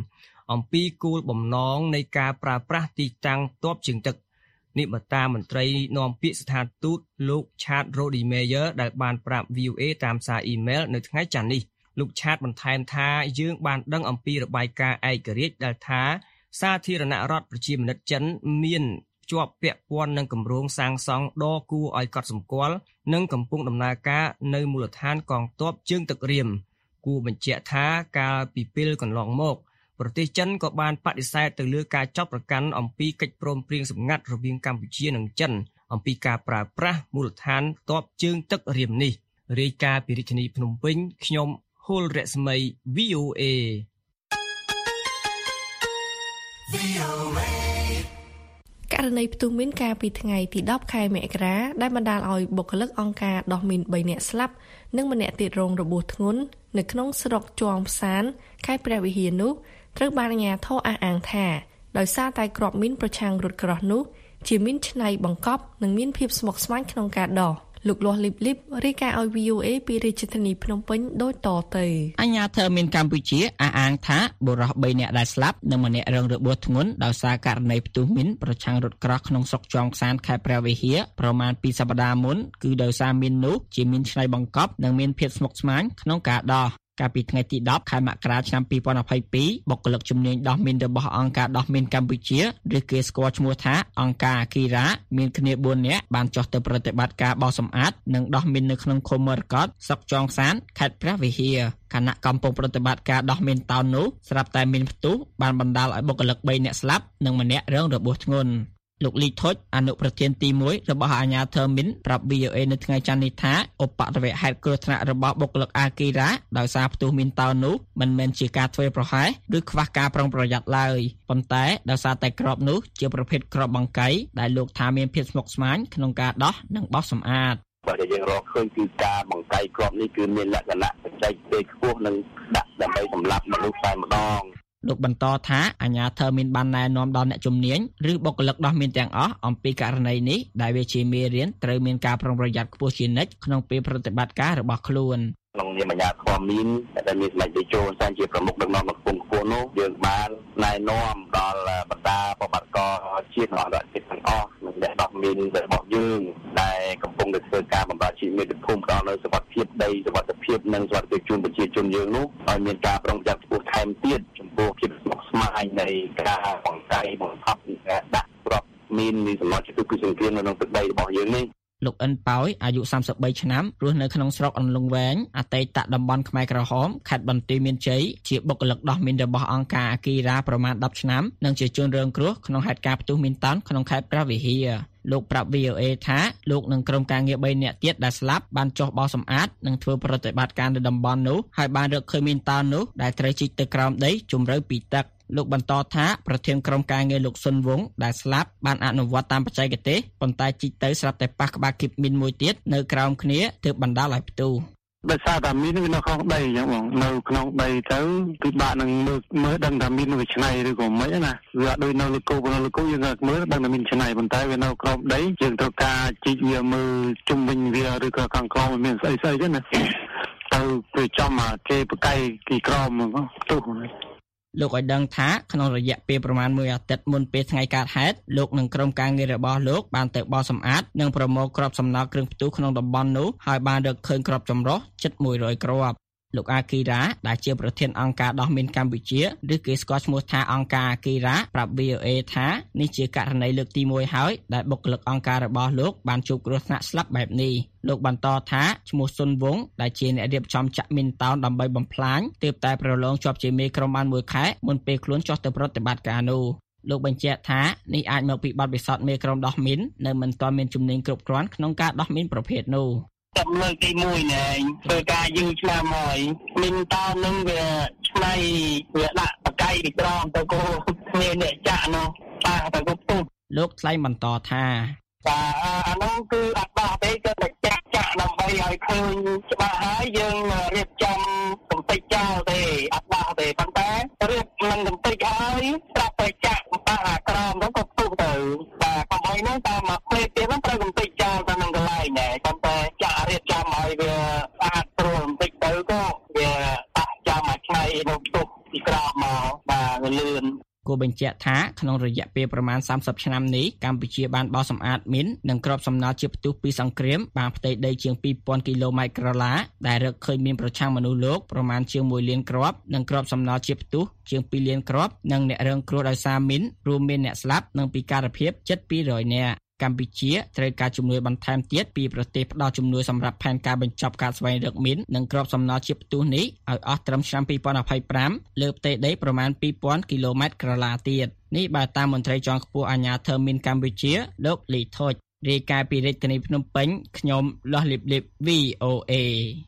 អំពីគោលបំណងនៃការប្រើប្រាស់ទីតាំងទ័ពជើងទឹកនេះបតាមន្ត្រីនាំពាក្យស្ថានទូតលោក Chad Rodimeyer ដែលបានប្រាប់ V O A តាមសារអ៊ីមែលនៅថ្ងៃច័ន្ទនេះលោក Chad បន្ថែមថាយើងបានដឹងអំពីរបាយការណ៍ឯករាជ្យដែលថាសាធារណរដ្ឋប្រជាមានិតចិនមានជាប់ពាក់ព័ន្ធនឹងគម្រោងសាងសង់ដ៏គួរឲ្យកត់សម្គាល់និងកំពុងដំណើរការនៅមូលដ្ឋានកងទ័ពជើងទឹករៀមគួរបញ្ជាក់ថាកាលពីពេលកន្លងមកប្រទេសចិនក៏បានបដិសេធទៅលើការចាប់ប្រកាន់អំពីកិច្ចព្រមព្រៀងសម្ងាត់រវាងកម្ពុជានិងចិនអំពីការប្រើប្រាស់មូលដ្ឋានទ័ពជើងទឹករៀមនេះរាយការណ៍ពីរាជធានីភ្នំពេញខ្ញុំហុលរស្មី V O A ករណីផ្ទុះមីនកាលពីថ្ងៃទីដប់ខែមករាដែលបណ្ដាលឲ្យបុគ្គលិកអង្គការដោះមីនបីនាក់ស្លាប់និងម្នាក់ទៀតរងរបួសធ្ងន់នៅក្នុងស្រុកជាំផ្សានខេត្តព្រះវិហារនោះត្រូវបានអាជ្ញាធរអះអាងថាដោយសារតែគ្រាប់មីនប្រឆាំងរថក្រោះនោះជាមីនឆ្នៃបង្កប់និងមានភាពស្មុគស្មាញក្នុងការដោះលោកលាស់លីបលីបរាយការណ៍ឲ្យ V O A ពីរាជធានីភ្នំពេញដូចតទៅអាជ្ញាធរមានកម្ពុជាអះអាងថាបុរសបីនាក់ដែលស្លាប់និងម្នាក់រងរបួសធ្ងន់ដោយសារករណីផ្ទុះមីនប្រឆាំងរថក្រោះក្នុងស្រុកជាំខ្សានខេត្តព្រះវិហារប្រមាណពីរសប្តាហ៍មុនគឺដោយសារមីននោះជាមីនឆ្នៃបង្កប់និងមានភាពស្មុគស្មាញក្នុងការដោះកាលពីថ្ងៃទីដប់ខែមករាឆ្នាំពីរពាន់ยี่สิบสองបុគ្គលិកជំនាញដោះមីនរបស់អង្គការដោះមីនកម្ពុជាឬគេស្គាល់ឈ្មោះថាអង្គការអាគីរ៉ាមានគ្នាបួននាក់បានចុះទៅប្រតិបត្តិការបោសសម្អាតនិងដោះមីននៅក្នុងឃុំមរកតស្រុកចងសានខេត្តព្រះវិហារគណៈកំពុងប្រតិបត្តិការដោះមីនតោននោះស្រាប់តែមីនផ្ទុះបានបណ្ដាលឲ្យបុគ្គលិកបីនាក់ស្លាប់និងម្នាក់រងរបួសធ្ងន់លោកលីថុចអនុប្រធានទីមួយរបស់អាជ្ញាធរមីនប្រាប់ V O A នៅថ្ងៃច័ន្ទនេះថាឧបទ្ទវហេតុគ្រោះថ្នាក់របស់បុគ្គលិកអាគីរ៉ាដោយសារផ្ទុះមីនតោននោះមិនមែនជាការធ្វេសប្រហែសឬខ្វះការប្រុងប្រយ័ត្នឡើយប៉ុន្តែដោយសារតែគ្រាប់នោះជាប្រភេទគ្រាប់បង្កៃដែលលោកថាមានភាពស្មុគស្មាញក្នុងការដោះនិងបោសសម្អាតបើយើងរកឃើញគឺការបង្កៃគ្រាប់នេះគឺមានលក្ខណៈបច្ចេកទេសខ្ពស់និងដាក់ដើម្បីសម្លាប់មនុស្សតែម្ដងលោកបន្តថាអាជ្ញាធរមានបានណែនាំដល់អ្នកជំនាញឬបុគ្គលិកដោះមីនទាំងអស់អំពីករណីនេះដែលវាជាមេរៀនត្រូវមានការប្រុងប្រយ័ត្នខ្ពស់ជានិច្ចក្នុងពេលប្រតិបត្តិការរបស់ខ្លួនក្នុងនាមអាជ្ញាធរមីនដែលមានសម្ដេចតេជោហ៊ុនសែនជាប្រមុខដឹកនាំក្នុងខ្ពស់នោះយើងបានណែនាំដល់បណ្ដាបព្វករជាតិនិងអន្តរជាតិទាំងអស់និងអ្នកដោះមីនរបស់យើងដែលកំពុងតែធ្វើការបម្រើជីវមាតុភូមិផ្ដល់នូវសុវត្ថិភាពដីសុវត្ថិភាពនិងសុវត្ថិភាពជូនប្រជាជនយើងនោះឲ្យមានការប្រុងប្រយ័ត្នខ្ពស់ថែមទៀតចំពោះភាពស្មុគស្មាញនៃការបង្កៃបង្ខំការដាក់គ្រាប់មីននេះសម្រាប់ជាគឺសង្គ្រាមនៅក្នុងទឹកដីរបស់យើងនេះលោកអិនប៉ោយអាយុសាមសិបបីឆ្នាំរស់នៅក្នុងស្រុកអន្លង់វែងអតីតតំបន់ខ្មែរក្រហមខេត្តបន្ទាយមានជ័យជាបុគ្គលិកដោះមីនរបស់អង្គការអាគីរ៉ាប្រមាណដប់ឆ្នាំនិងជាជនរងគ្រោះក្នុងហេតុការណ៍ផ្ទុះមីនតោនក្នុងខេត្តព្រះវិហារលោកប្រាប់ V O A ថាលោកនិងក្រុមការងារបីនាក់ទៀតដែលស្លាប់បានចុះបោសសម្អាតនិងធ្វើប្រតិបត្តិការនៅតំបន់នោះហើយបានរកឃើញមីនតោននោះដែលត្រូវជីកទៅក្រោមដីជម្រៅពីទឹកលោកបន្តថាប្រធានក្រុមការងារលោកសុនវងដែលស្លាប់បានអនុវត្តតាមបច្ចេកទេសប៉ុន្តែជីកទៅស្រាប់តែប៉ះក្បាលគីបមីនមួយទៀតនៅក្រោមគ្នាទើបបណ្ដាលឲ្យផ្ទុះដោយសារតែមីនវានៅក្នុងដីអញ្ចឹងបងនៅក្នុងដីទៅពិបាកនឹងមើលមើលដឹងថាមីនវាឆ្នៃឬក៏មិនណាវាអត់ដូចនៅលើគោនៅលើគោយើងមើលដឹងថាមីនឆ្នៃប៉ុន្តែវានៅក្រោមដីយើងត្រូវការជីកវាមើលជុំវិញវាឬក៏ខាងក្រោមវាមានស្អីស្អីចឹងណាទៅទៅចំមកគេបកៃគីក្រោមហ្នឹងផ្ទុះលោកឲ្យដឹងថាក្នុងរយៈពេលប្រមាណមួយអាទិត្យមុនពេលថ្ងៃកើតហេតុលោកនិងក្រុមការងាររបស់លោកបានទៅបោសសម្អាតនិងប្រមូលគ្រាប់សំណល់គ្រឿងផ្ទុះក្នុងតំបន់នោះហើយបានរកឃើញគ្រាប់ចម្រុះជិតមួយរយគ្រាប់លោកអាគីរ៉ាដែលជាប្រធានអង្គការដោះមីនកម្ពុជាឬគេស្គាល់ឈ្មោះថាអង្គការអាគីរ៉ាប្រាប់ V O A ថានេះជាករណីលើកទីមួយហើយដែលបុគ្គលិកអង្គការរបស់លោកបានជួបគ្រោះថ្នាក់ស្លាប់បែបនេះលោកបន្តថាឈ្មោះសុនវងដែលជាអ្នករៀបចំចាក់មីនតោនដើម្បីបំផ្លាញទើបតែប្រឡងជាប់ជាមេក្រុមបានមួយខែមុនពេលខ្លួនចុះទៅប្រតិបត្តិការនោះលោកបញ្ជាក់ថានេះអាចមកពីបទពិសោធន៍មេក្រុមដោះមីននៅមិនទាន់មានជំនាញគ្រប់គ្រាន់ក្នុងការដោះមីនប្រភេទនោះចាប់លើកទីមួយណែធ្វើការយូរឆ្នាំហើយមីនតោននឹងវាឆ្នៃវាដាក់បកៃពីក្រោមទៅគោគ្នាអ្នកចាក់នោះប៉ះទៅគប់ទុះលោកថ្លែងបន្តថាបាទអានោះគឺអត់ដោះទេគឺតែចាក់ចាក់ដើម្បីឲ្យឃើញច្បាស់ហើយយើងរៀបចំកំពេចចោលទេអត់ដោះទេប៉ុន្តែរៀបមិនកំពេចហើយប្រាប់ទៅចាក់ប៉ះអាក្រោមទៅក៏ទុះទៅបាទកុំឲ្យនោះតាមមកពេកទៀតនោះត្រូវកំពេចចោលទៅនឹងកន្លែងដែរប៉ុន្តែចាក់រៀបចំឲ្យវាស្អាតស្រួលបន្តិចទៅក៏វាប៉ះចាំមកឆ្នៃនៅទុះពីក្រោមមកបាទវាលឿនគួរបញ្ជាក់ថាក្នុងរយៈពេលប្រមាណសាមសិបឆ្នាំនេះកម្ពុជាបានបោសសម្អាតមីននិងគ្រាប់សំណល់ជាផ្ទុះពីសង្គ្រាមបានផ្ទៃដីជាងពីរពាន់គីឡូម៉ែត្រក្រឡាដែលរកឃើញមានប្រឆាំងមនុស្សលោកប្រមាណជាងមួយលានគ្រាប់និងគ្រាប់សំណល់ជាផ្ទុះជាងពីរលានគ្រាប់និងអ្នករងគ្រោះដោយសារមីនរួមមានអ្នកស្លាប់និងពិការភាពជិតពីររយនាក់កម្ពុជាត្រូវការជំនួយបន្ថែមទៀតពីប្រទេសផ្ដល់ជំនួយសម្រាប់ផែនការបញ្ចប់ការស្វែងរកមីននិងគ្រាប់សំណល់ជាផ្ទុះនេះឲ្យអស់ត្រឹមឆ្នាំពីរពាន់ยี่สิบห้าលើផ្ទៃដីប្រមាណពីរពាន់គីឡូម៉ែត្រក្រឡាទៀតនេះបើតាមមន្ត្រីជាន់ខ្ពស់អាជ្ញាធរមីនកម្ពុជាលោកលីថុចរាយការណ៍ពីរាជធានីភ្នំពេញខ្ញុំលាស់លីបលីប វី អូ เอ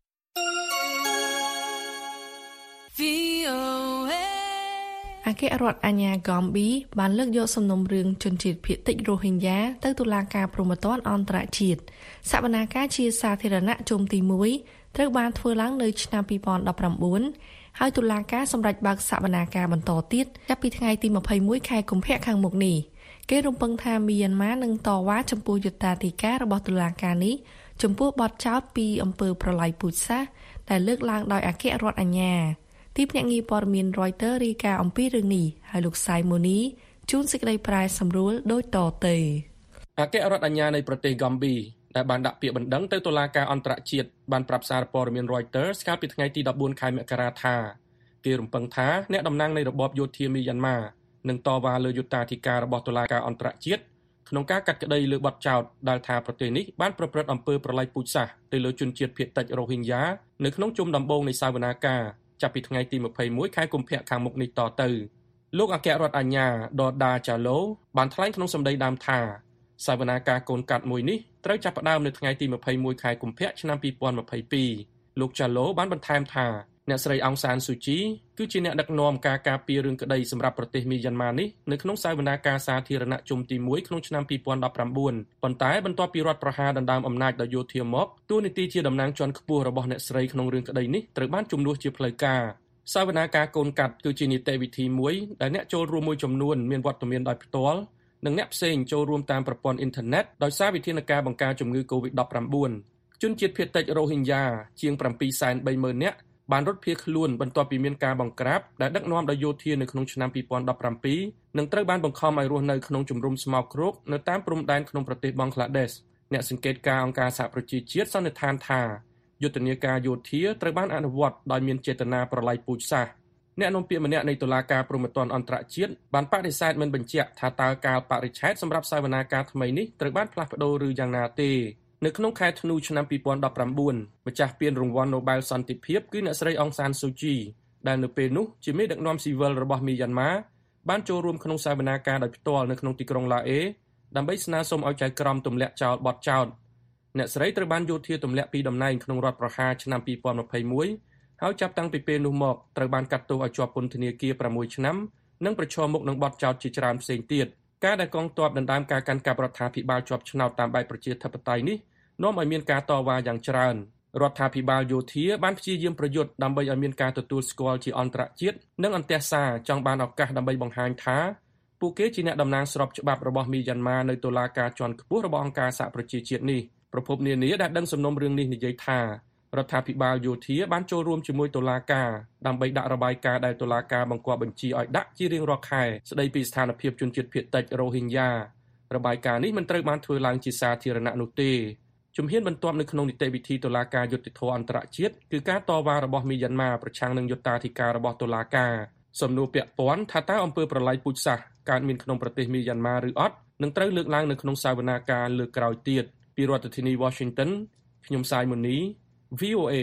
វី អូ เอ អគ្គរដ្ឋអាជ្ញាហ្គមប៊ីបានលើកយកសំណុំរឿងជនជាតិភាគតិចរ៉ូហិញយ៉ាទៅតុលាការព្រហ្មទណ្ឌអន្តរជាតិសវនាការជាសាធារណៈជុំទីមួយត្រូវបានធ្វើឡើងនៅឆ្នាំពីរពាន់ដប់ប្រាំបួនហើយតុលាការសម្រេចបើកសវនាការបន្តទៀតចាប់ពីថ្ងៃទីម្ភៃមួយខែកុម្ភៈខាងមុខនេះគេរំពឹងថាមីយ៉ាន់ម៉ានឹងតវ៉ាចំពោះយុត្តាធិការរបស់តុលាការនេះចំពោះបទចោទពីអំពើប្រល័យពូជសាសន៍ដែលលើកឡើងដោយអគ្គរដ្ឋអាជ្ញាទីភ្នាក់ងារព័ត៌មាន Reuters រាយការណ៍អំពីរឿងនេះហើយលោកសាយម៉ូនីជួនសេចក្តីប្រែសម្រួលដូចតទៅអគ្គរដ្ឋអាជ្ញានៃប្រទេសហ្គមប៊ីដែលបានដាក់ពាក្យបណ្ដឹងទៅតុលាការអន្តរជាតិបានប្រាប់សារព័ត៌មាន Reuters កាលពីថ្ងៃទីដប់បួនខែមករាថាគេរំពឹងថាអ្នកតំណាងនៃរបបយោធាមីយ៉ាន់ម៉ានឹងតវ៉ាលើយុត្តាធិការរបស់តុលាការអន្តរជាតិក្នុងការកាត់ក្តីលើបទចោទដែលថាប្រទេសនេះបានប្រព្រឹត្តអំពើប្រល័យពូជសាសន៍ទៅលើជនជាតិភាគតិចរ៉ូហិញយ៉ានៅក្នុងជុំដំបូងនៃសវនាការចាប់ពីថ្ងៃទីម្ភៃមួយខែកុម្ភៈខាងមុខនេះតទៅលោកអគ្គរដ្ឋអាជ្ញាដដាចាឡូបានថ្លែងក្នុងសម្ដីដើមថាសវនាការកូនកាត់មួយនេះត្រូវចាប់ផ្ដើមនៅថ្ងៃទីម្ភៃមួយខែកុម្ភៈឆ្នាំពីរពាន់ยี่สิบสองលោកចាឡូបានបន្ថែមថាអ្នកស្រីអង់សានស៊ូជីគឺជាអ្នកដឹកនាំការការពាររឿងក្តីសម្រាប់ប្រទេសមីយ៉ាន់ម៉ានេះនៅក្នុងសវនាការសាធារណៈជុំទីមួយក្នុងឆ្នាំពីរពាន់ដប់ប្រាំបួនប៉ុន្តែបន្ទាប់ពីរដ្ឋប្រហារដណ្ដើមអំណាចដោយយោធាមកតួនាទីជាតំណាងជាន់ខ្ពស់របស់អ្នកស្រីក្នុងរឿងក្តីនេះត្រូវបានជំនួសជាផ្លូវការសវនាការកូនកាត់គឺជានីតិវិធីមួយដែលអ្នកចូលរួមមួយចំនួនមានវត្តមានដោយផ្ទាល់និងអ្នកផ្សេងចូលរួមតាមប្រព័ន្ធអ៊ីនធឺណិតដោយសារវិធានការបង្ការជំងឺ កូវីដ ដប់ប្រាំបួន ជនជាតិភាគតិចរ៉ូហិញយ៉ាជាងប្រាំពីរសែនបីម៉ឺននាក់បានរត់ភៀសខ្លួនបន្ទាប់ពីមានការបង្ក្រាបដែលដឹកនាំដោយយោធានៅក្នុងឆ្នាំពីរពាន់ដប់ប្រាំពីរនិងត្រូវបានបង្ខំឲ្យរស់នៅក្នុងជំរំស្មោកគ្រោកនៅតាមព្រំដែនក្នុងប្រទេសបង់ក្លាដេសអ្នកសង្កេតការណ៍អង្គការសហប្រជាជាតិសន្និដ្ឋានថាយុទ្ធនាការយោធាត្រូវបានអនុវត្តដោយមានចេតនាប្រល័យពូជសាសន៍អ្នកនាំពាក្យម្នាក់នៃតុលាការព្រហ្មទណ្ឌអន្តរជាតិបានបដិសេធមិនបញ្ជាក់ថាតើកាលបរិច្ឆេទសម្រាប់សវនាការថ្មីនេះត្រូវបានផ្លាស់ប្ដូរឬយ៉ាងណាទេនៅក្នុងខែធ្នូឆ្នាំពីរពាន់ដប់ប្រាំបួនម្ចាស់ពានរង្វាន់ Nobel សន្តិភាពគឺអ្នកស្រីអង់សានស៊ូជីដែលនៅពេលនោះជាមេដឹកនាំស៊ីវិលរបស់មីយ៉ាន់ម៉ាបានចូលរួមក្នុងសវនាការដោយផ្ទាល់នៅក្នុងទីក្រុងឡាអេដើម្បីស្នើសុំឲ្យចៅក្រមទម្លាក់ចោលបទចោទអ្នកស្រីត្រូវបានយោធាទម្លាក់ពីតំណែងក្នុងរដ្ឋប្រហារឆ្នាំពីរពាន់ยี่สิบเอ็ดហើយចាប់តាំងពីពេលនោះមកត្រូវបានកាត់ទោសឲ្យជាប់ពន្ធនាគារប្រាំមួយឆ្នាំនិងប្រឈមមុខនឹងបទចោទជាច្រើនផ្សេងទៀតការដែលកងទ័ពដណ្ដើមការកាន់កាប់រដ្ឋាភិបាលជាប់ឆ្នោតតាមបែបប្រជាធិបតេយ្យនេះនាំឲ្យមានការតវ៉ាយ៉ាងច្រើនរដ្ឋាភិបាលយោធាបានព្យាយាមប្រយុទ្ធដើម្បីឲ្យមានការទទួលស្គាល់ជាអន្តរជាតិនិងអន្តរសាសចង់បានឱកាសដើម្បីបង្ហាញថាពួកគេជាអ្នកតំណាងស្របច្បាប់របស់មីយ៉ាន់ម៉ានៅតុលាការជាន់ខ្ពស់របស់អង្គការសហប្រជាជាតិនេះប្រពន្ធនានាដែលដឹងសំណុំរឿងនេះនិយាយថារដ្ឋាភិបាលយោធាបានចូលរួមជាមួយតុលាការដើម្បីដាក់របាយការណ៍ដែលតុលាការបង្គាប់បញ្ជាឲ្យដាក់ជារៀងរាល់ខែស្ដីពីស្ថានភាពជនជាតិភាគតិចរ៉ូហិញយ៉ារបាយការណ៍នេះមិនត្រូវបានធ្វើឡើងជាសាធារណៈនោះទេជំហានបន្ទាប់នៅក្នុងនីតិវិធីតុលាការយុត្តិធម៌អន្តរជាតិគឺការតវ៉ារបស់មីយ៉ាន់ម៉ាប្រឆាំងនឹងយុត្តាធិការរបស់តុលាការសំណួរពាក់ព័ន្ធថាតើអំពើប្រល័យពូជសាសន៍កើតមានក្នុងប្រទេសមីយ៉ាន់ម៉ាឬអត់នឹងត្រូវលើកឡើងនៅក្នុងសវនាការលើកក្រោយទៀតពីរដ្ឋធានី Washington ខ្ញុំសាយម៉ូនី វី អូ เอ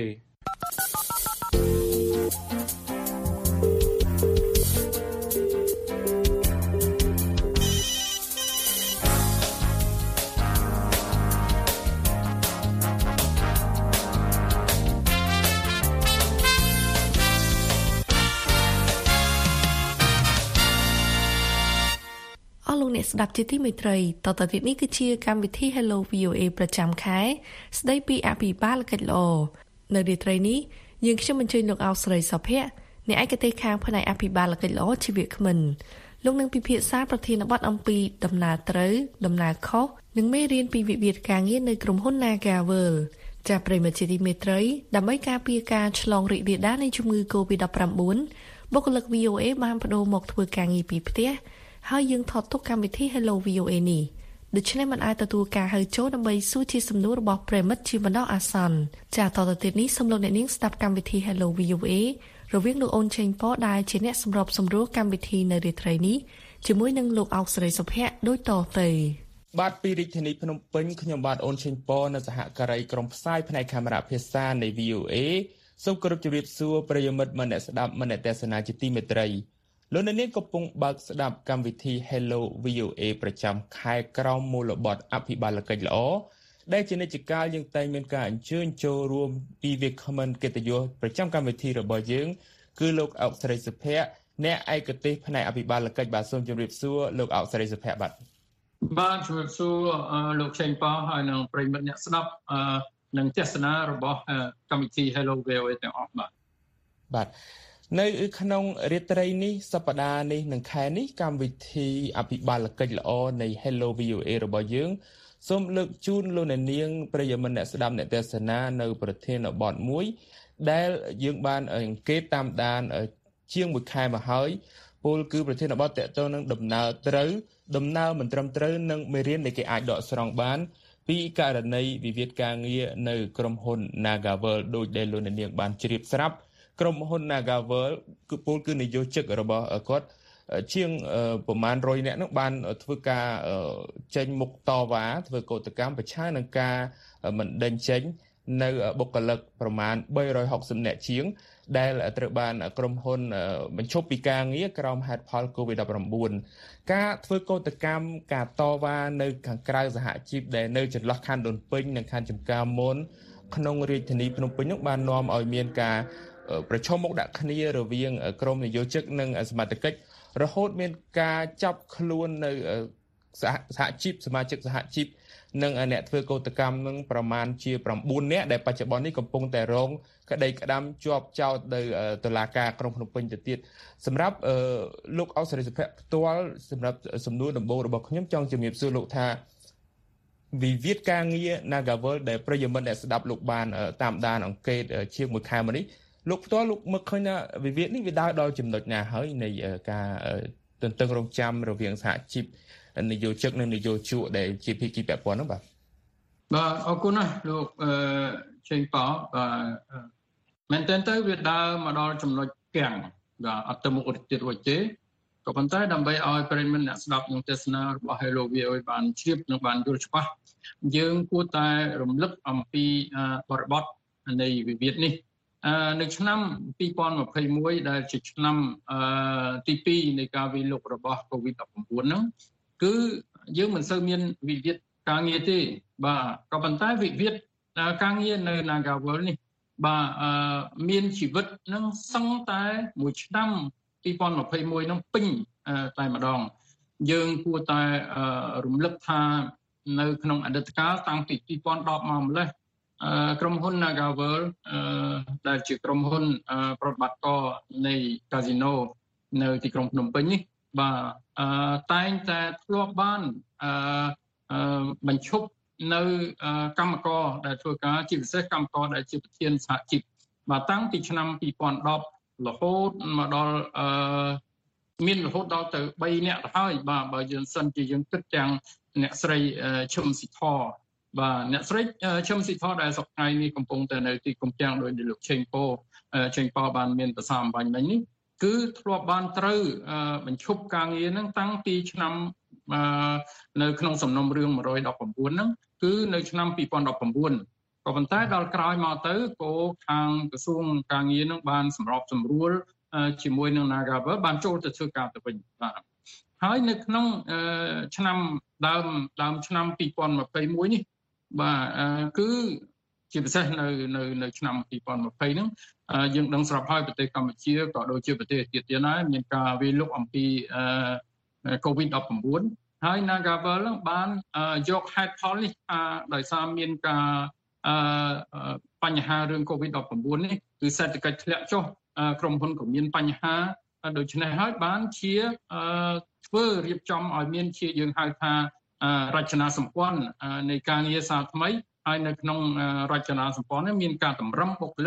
ស្ដាប់ជាទីមេត្រីតទៅទៀតនេះគឺជាកម្មវិធី Hello វី អូ เอ ប្រចាំខែស្ដីពីអភិបាលកិច្ចល្អនៅរាត្រីនេះយើងខ្ញុំអញ្ជើញលោកអោស្រីសុភ័ក្រអ្នកឯកទេសខាងផ្នែកអភិបាលកិច្ចល្អជីវៈគ្មិនលោកនឹងពិភាក្សាប្រធានបទអំពីដំណើរត្រូវដំណើរខុសនិងមេរៀនពីវិវាទការងារនៅក្រុមហ៊ុន Nagavel ចាស់ប្រិមត្តជាទីមេត្រីដើម្បីការពារការឆ្លងរីករាលដាលនៃជំងឺ កូវីដ ដប់ប្រាំបួនបុគ្គលិក វី អូ เอ បានបដូរមកធ្វើការងារពីផ្ទះហើយយើងថតទុកកម្មវិធី Hello វី អូ เอ នេះដូច្នេះมันអាចទទួលការហៅចូលដើម្បីសួរជាសំណួររបស់ប្រិមិត្តជាបណ្ដោះអាសន្នចាតទៅទៀតនេះសូមលោកអ្នកនាងស្ដាប់កម្មវិធី Hello វី អូ เอ រវាងលោកអូនចេងប៉ដែលជាអ្នកសម្របសម្រួលកម្មវិធីនៅរាត្រីនេះជាមួយនឹងលោកអោកសេរីសុភ័ក្រដូចតទៅបាទពីរាជធានីភ្នំពេញខ្ញុំបាទអូនចេងប៉នៅសហការីក្រុមផ្សាយផ្នែកកាមេរ៉ាភាសានៃ វី អូ เอ សូមគោរពជម្រាបសួរប្រិយមិត្តមនស្ដាប់មនទស្សនាជាទីមេត្រីលោកអ្នកនាងកំពុងបើកស្ដាប់កម្មវិធី Hello វី អូ เอ ប្រចាំខែក្រមមូលបត្រអភិបាលកិច្ចល្អដែលជានិច្ចកាលយើងតែងមានការអញ្ជើញចូលរួមពីវាគ្មិនកិត្តិយសប្រចាំកម្មវិធីរបស់យើងគឺលោកអោកសេរីសុភ័ក្រអ្នកឯកទេសផ្នែកអភិបាលកិច្ចបាទសូមជម្រាបសួរលោកអោកសេរីសុភ័ក្របាទបាទជម្រាបសួរលោកចេងប៉ហើយនិងប្រិយមិត្តអ្នកស្ដាប់និងទស្សនារបស់កម្មវិធី Hello វី អូ เอ ទាំងអស់បាទបាទនៅក្នុងរាត្រីនេះសប្តាហ៍នេះនិងខែនេះកម្មវិធីអភិបាលកិច្ចល្អនៃ Hello វី អូ เอ របស់យើងសូមលើកជូនលោកអ្នកនាងប្រិយមិត្តអ្នកស្ដាប់អ្នកទស្សនានៅប្រធានបទមួយដែលយើងបានអង្កេតតាមដានជាងមួយខែមកហើយពលគឺប្រធានបទតកតទៅនឹងដំណើរត្រូវដំណើរមិនត្រឹមត្រូវនិងមេរៀនដែលគេអាចដកស្រង់បានពីករណីវិវាទការងារនៅក្រុមហ៊ុន Nagavel ដោយដែលលោកអ្នកនាងបានជ្រាបស្រាប់ក្រុមហ៊ុន Nagavel គឺពលគឺនយោជិករបស់គាត់ជាងប្រមាណរយនាក់នឹងបានធ្វើការចេញមុខតវ៉ាធ្វើកោតកម្មប្រឆាំងនឹងការមិនដេញចេញនៅបុគ្គលិកប្រមាណបីរយហកសិបនាក់ជាងដែលត្រូវបានក្រុមហ៊ុនបញ្ឈប់ពីការងារក្រោមហេតុផល កូវីដ ដប់ប្រាំបួន ការធ្វើកោតកម្មការតវ៉ានៅខាងក្រៅសហជីពដែលនៅចន្លោះខណ្ឌដូនពេញនិងខណ្ឌចំការមនក្នុងរាជធានីភ្នំពេញនោះបាននាំឲ្យមានការប្រឈមមុខដាក់គ្នារវាងក្រមនយោជិកនិងសមាជិករហូតមានការចាប់ខ្លួននៅសហជីពសមាជិកសហជីពនិងអ្នកធ្វើកោតកម្មនឹងប្រមាណជាប្រាំបួននាក់ដែលបច្ចុប្បន្ននេះកំពុងតែរងក្តីក្តាំជាប់ចោទនៅតុលាការក្រុងភ្នំពេញទៅទៀតសម្រាប់លោកអោកសេរីសុភ័ក្រផ្ទាល់សម្រាប់សំណួរដំបូងរបស់ខ្ញុំចង់ជំរាបសួរលោកថាវិវាទការងារ Nagavel ដែលប្រិយមិត្តអ្នកស្ដាប់លោកបានតាមដានអង្កេតជាងមួយខែមកនេះលោកផ្ទាល់លោកមើលឃើញថាវិវាទនេះវាដើរដល់ចំណុចណាហើយនៃការទន្ទឹងរង់ចាំរវាងសហជីពនយោជិកនិងនយោជកដែលជាភាគីពាក់ព័ន្ធនោះបាទបាទអរគុណណាស់លោកអឺចេងប៉បាទមែនតើទៅវាដើរមកដល់ចំណុចគាំងបាទអត់ទៅមុខទៀតរួចទេក៏ប៉ុន្តែដើម្បីឲ្យប្រិយមិត្តអ្នកស្ដាប់និងទស្សនារបស់ Hello វី អូ เอ បានជ្រាបនិងបានយល់ច្បាស់យើងគួរតែរំលឹកអំពីបរិបទនៃវិវាទនេះនៅឆ្នាំពីរពាន់ម្ភៃមួយដែលជាឆ្នាំទីពីរនៃការវិលលោករបស់ កូវីដ ដប់ប្រាំបួន ហ្នឹងគឺយើងមិនសូវមានវិវាទការងារទេបាទក៏ប៉ុន្តែវិវាទការងារនៅ Nagavel នេះបាទមានជីវិតនឹងសឹងតែមួយឆ្នាំពីរពាន់ម្ភៃមួយហ្នឹងពេញតែម្ដងយើងគួរតែរំលឹកថានៅក្នុងអតីតកាលតាំងពីពីរពាន់ដប់មកម្លេះក្រុមហ៊ុន Nagavel ដែលជាក្រុមហ៊ុនប្រតិបត្តិការនៃកាស៊ីណូនៅទីក្រុងភ្នំពេញនេះបាទតែងតែធ្លាប់បានបញ្ឈប់នៅកម្មករដែលធ្វើការជាពិសេសកម្មករដែលជាប្រធានសហជីពបាទតាំងពីឆ្នាំពីរពាន់ដប់រហូតមកដល់មានរហូតដល់ទៅបីនាក់ទៅហើយបាទបើយើងសិនជាយើងគិតទាំងអ្នកស្រីឈឹមស៊ីធបាទអ្នកស្រីឈឹមស៊ីធដែលសប្តាហ៍នេះកំពុងតែនៅទីកំពាំងដោយលោកឆេងប៉ូឆេងប៉ូបានមានប្រសាសន៍អំបញ្ញមិញនេះគឺធ្លាប់បានត្រូវបញ្ឈប់ការងារហ្នឹងតាំងពីឆ្នាំនៅក្នុងសំណុំរឿងមួយរយដប់ប្រាំបួនហ្នឹងគឺនៅឆ្នាំពីរពាន់ដប់ប្រាំបួនក៏ប៉ុន្តែដល់ក្រោយមកទៅក៏ខាងក្រសួងការងារហ្នឹងបានសម្របសម្រួលជាមួយនឹង Nagavel បានចូលទៅធ្វើការទៅវិញបាទហើយនៅក្នុងឆ្នាំដើមដើមឆ្នាំពីរពាន់ម្ភៃមួយនេះបាទគឺជាពិសេសនៅនៅនៅឆ្នាំពីរពាន់ម្ភៃហ្នឹងយើងដឹងស្រាប់ហើយប្រទេសកម្ពុជាក៏ដូចជាប្រទេសទៀតទៀតដែរមានការវាយលុកអំពីកូវីដ ដប់ប្រាំបួន ហើយ Nagavel បានយកហេតុផលនេះថាដោយសារមានការបញ្ហារឿងកូវីដ ដប់ប្រាំបួន នេះគឺសេដ្ឋកិច្ចធ្លាក់ចុះក្រុមហ៊ុនក៏មានបញ្ហាដូច្នេះហើយបានជាធ្វើរៀបចំឲ្យមានជាយើងហៅថារចនាសម្ព័ន្ធនៃការងារសាថ្មីហើយនៅក្នុងរចនាសម្ព័ន្ធនេះមានការតម្រឹមបុគ្គលិក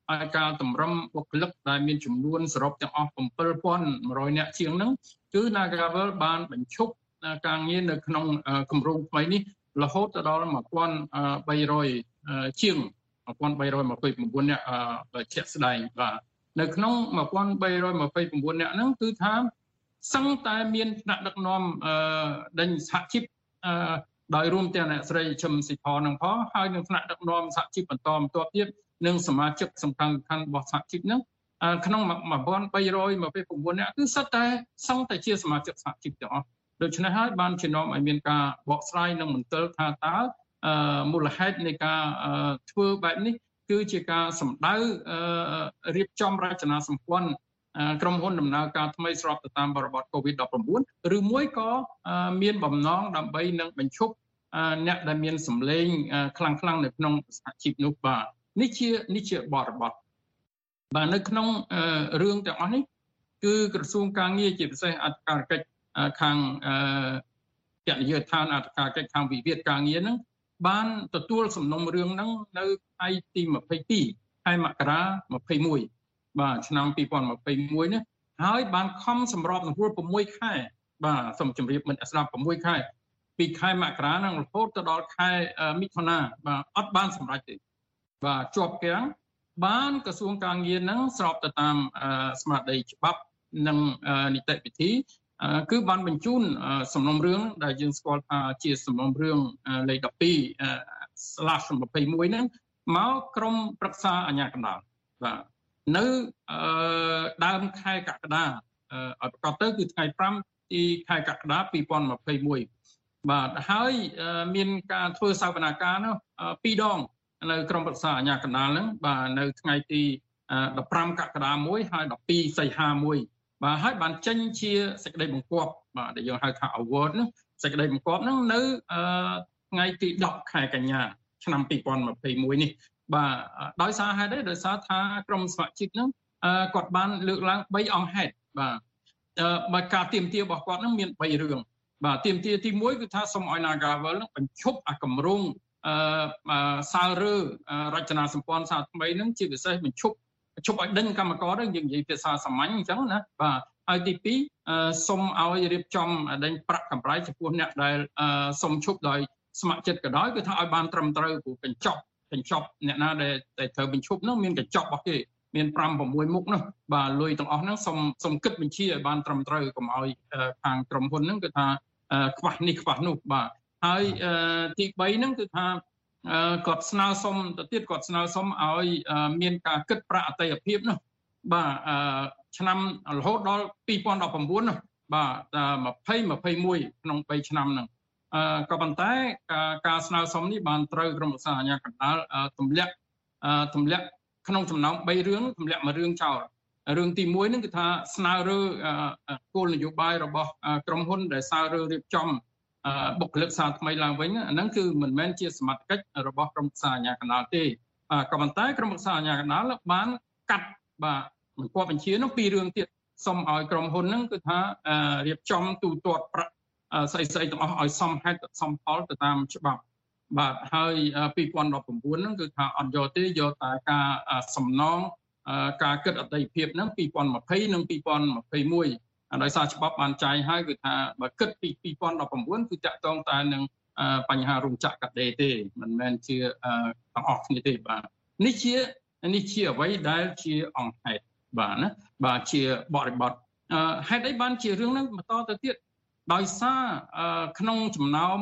ឲ្យការតម្រឹមបុគ្គលិកដែលមានចំនួនសរុបទាំងអស់seven thousand one hundredនាក់ជាងហ្នឹងគឺ Nagavel បានបញ្ឈប់ការងារនៅក្នុងគម្រោងថ្មីនេះរហូតដល់one thousand three hundredជាងone thousand three hundred twenty-nineនាក់ជាក់ស្ដែងបាទនៅក្នុងone thousand three hundred twenty-nineនាក់ហ្នឹងគឺថាសឹងតែមានថ្នាក់ដឹកនាំដេញសហជីពដោយរួមទាំងអ្នកស្រីឈឹមស៊ីផនឹងផងហើយនឹងថ្នាក់ដឹកនាំសហជីពបន្តបន្ទាប់ទៀតនិងសមាជិកសំខាន់ៗរបស់សហជីពហ្នឹងក្នុងone thousand three hundred twenty-nineនាក់គឺសិតតែសឹងតែជាសមាជិកសហជីពទាំងអស់ដូច្នេះហើយបានជំនុំឲ្យមានការបកស្រាយនិងមន្ទិលថាតើមូលហេតុនៃការធ្វើបែបនេះគឺជាការសម្ដៅរៀបចំរចនាសម្ព័ន្ធក្រុមហ៊ុនដំណើរការថ្មីស្របទៅតាមបរិបទ COVID nineteen ឬមួយក៏មានបំណងដើម្បីនឹងបញ្ឈប់អ្នកដែលមានសម្លេងខ្លាំងៗនៅក្នុងសហជីពនោះបាទនេះជានេះជាបរិបទបាទនៅក្នុងរឿងទាំងអស់នេះគឺក្រសួងការងារជាពិសេសអធិការកិច្ចខាងគណនេយ្យដ្ឋានអធិការកិច្ចខាងវិវាទការងារហ្នឹងបានទទួលសំណុំរឿងហ្នឹងនៅថ្ងៃទីtwenty-twoខែមករាtwenty-oneបាទឆ្នាំtwenty twenty-oneនេះហើយបានខំសម្របសម្រួលsixខែបាទសូមជម្រាបមិត្តស្ដាប់sixខែពីខែមករាហ្នឹងរហូតទៅដល់ខែមិថុនាបាទអត់បានសម្រេចទេបាទជាប់គាំងបានក្រសួងការងារហ្នឹងស្របទៅតាមស្មារតីច្បាប់និងនីតិវិធីគឺបានបញ្ជូនសំណុំរឿងដែលយើងស្គាល់ថាជាសំណុំរឿងលេខtwelve/twenty-oneហ្នឹងមកក្រុមប្រឹក្សាអាជ្ញាកណ្ដាលបាទនៅដើមខែកក្កដាឲ្យប្រកាសទៅគឺថ្ងៃfiveទីខែកក្កដាtwenty twenty-oneបាទហើយមានការធ្វើសវនាការនោះពីរដងនៅក្រុមប្រឹក្សាអាជ្ញាកណ្ដាលហ្នឹងបាទនៅថ្ងៃទីfifteenកក្កដាមួយហើយtwelveសីហាមួយបាទហើយបានចេញជាសេចក្តីបង្គាប់បាទដែលយើងហៅថា award នោះសេចក្តីបង្គាប់ហ្នឹងនៅថ្ងៃទីtenខែកញ្ញាឆ្នាំtwenty twenty-oneនេះបាទដោយសារហេតុអីដោយសារថាក្រុមស្ម័គ្រចិត្តហ្នឹងគាត់បានលើកឡើងthreeអង្គហេតុបាទបើការទៀមទារបស់គាត់ហ្នឹងមានthreeរឿងបាទទៀមទាទីoneគឺថាសូមឲ្យ Nagavel ហ្នឹងបញ្ឈប់អាគម្រោងអឺសាលរើរចនាសម្ព័ន្ធសាថ្មីហ្នឹងជាពិសេសបញ្ឈប់ជប់ឲ្យដេញកម្មករហ្នឹងយើងនិយាយភាសាសាមញ្ញអញ្ចឹងណាបាទហើយទីtwoសូមឲ្យរៀបចំដេញប្រាក់កម្រៃចំពោះអ្នកដែលសូមឈប់ដោយស្ម័គ្រចិត្តក៏ដោយគឺថាឲ្យបានត្រឹមត្រូវព្រោះកញ្ចប់កញ្ចប់អ្នកណាដែលត្រូវបញ្ឈប់ហ្នឹងមានកញ្ចប់របស់គេមានfive sixមុខនោះបាទលុយទាំងអស់ហ្នឹងសូមសូមគិតបញ្ជាឲ្យបានត្រឹមត្រូវកុំឲ្យខាងក្រុមហ៊ុនហ្នឹងគឺថាខ្វះនេះខ្វះនោះបាទហើយទីthreeហ្នឹងគឺថាគាត់ស្នើសុំទៅទៀតគាត់ស្នើសុំឲ្យមានការគិតប្រាក់អតីតភាពនោះបាទឆ្នាំរហូតដល់twenty nineteenនោះបាទtwenty twenty-oneក្នុងthreeឆ្នាំហ្នឹងអឺក៏ប៉ុន្តែការស្នើសុំនេះបានត្រូវក្រុមប្រឹក្សាអាជ្ញាកណ្ដាលទម្លាក់ទម្លាក់ក្នុងចំណោមthreeរឿងទម្លាក់មួយរឿងចោលរឿងទីoneហ្នឹងគឺថាស្នើរើគោលនយោបាយរបស់ក្រុមហ៊ុនដែលស្នើរើរៀបចំបុគ្គលិកសាថ្មីឡើងវិញអាហ្នឹងគឺមិនមែនជាសមត្ថកិច្ចរបស់ក្រុមប្រឹក្សាអាជ្ញាកណ្ដាលទេក៏ប៉ុន្តែក្រុមប្រឹក្សាអាជ្ញាកណ្ដាលបានកាត់បាទបង្គាប់បញ្ជានោះពីររឿងទៀតសុំឲ្យក្រុមហ៊ុនហ្នឹងគឺថារៀបចំទូទាត់ប្រាក់ស្អីស្អីទាំងអស់ឲ្យសមហេតុសមផលទៅតាមច្បាប់បាទហើយtwenty nineteenហ្នឹងគឺថាអត់យកទេយកតែការសំណងការគិតអតីតភាពហ្នឹងtwenty twentyនិងtwenty twenty-oneដោយសារច្បាប់បានចែងហើយគឺថាបើគិតពីtwenty nineteenគឺតាក់ទងតែនឹងបញ្ហារោងចក្រកាត់ដេរទេមិនមែនជាទាំងអស់គ្នាទេបាទនេះជានេះជាអ្វីដែលជាអង្គហេតុបាទណាបាទជាបរិបទហេតុអីបានជារឿងហ្នឹងបន្តទៅទៀតដោយសារក្នុងចំណោម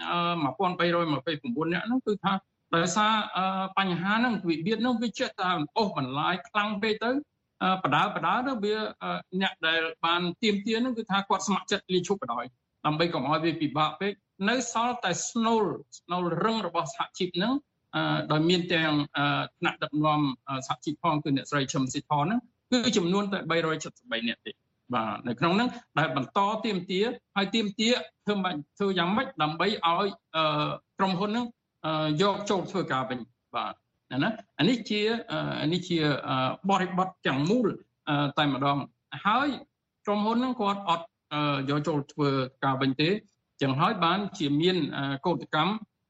one thousand three hundred twenty-nineនាក់ហ្នឹងគឺថាដោយសារបញ្ហាហ្នឹងវិវាទហ្នឹងវាចេះតែអូសបន្លាយខ្លាំងពេកទៅបដាបដាទៅវាអ្នកដែលបានទៀមទាហ្នឹងគឺថាគាត់ស្ម័គ្រចិត្តលាឈប់បដ ாய் ដើម្បីកុំឲ្យវាពិបាកពេកនៅសល់តែស្នូលស្នូលរឹងរបស់សហជីពហ្នឹងដោយមានទាំងថ្នាក់ដឹកនាំសហជីពផងគឺអ្នកស្រីឈឹមស៊ីថនហ្នឹងគឺចំនួនតែthree hundred seventy-threeនាក់ទេបាទនៅក្នុងហ្នឹងដែលបន្តទៀមទាហើយទៀមទាធ្វើមិនធ្វើយ៉ាងម៉េចដើម្បីឲ្យក្រុមហ៊ុនហ្នឹងយកចូលធ្វើការវិញបាទណាអានេះជាអានេះជាបរិបទទាំងមូលតែម្ដងហើយក្រុមហ៊ុនហ្នឹងគាត់អត់យកចូលធ្វើការវិញទេចឹងហើយបានជាមានកោតកម្ម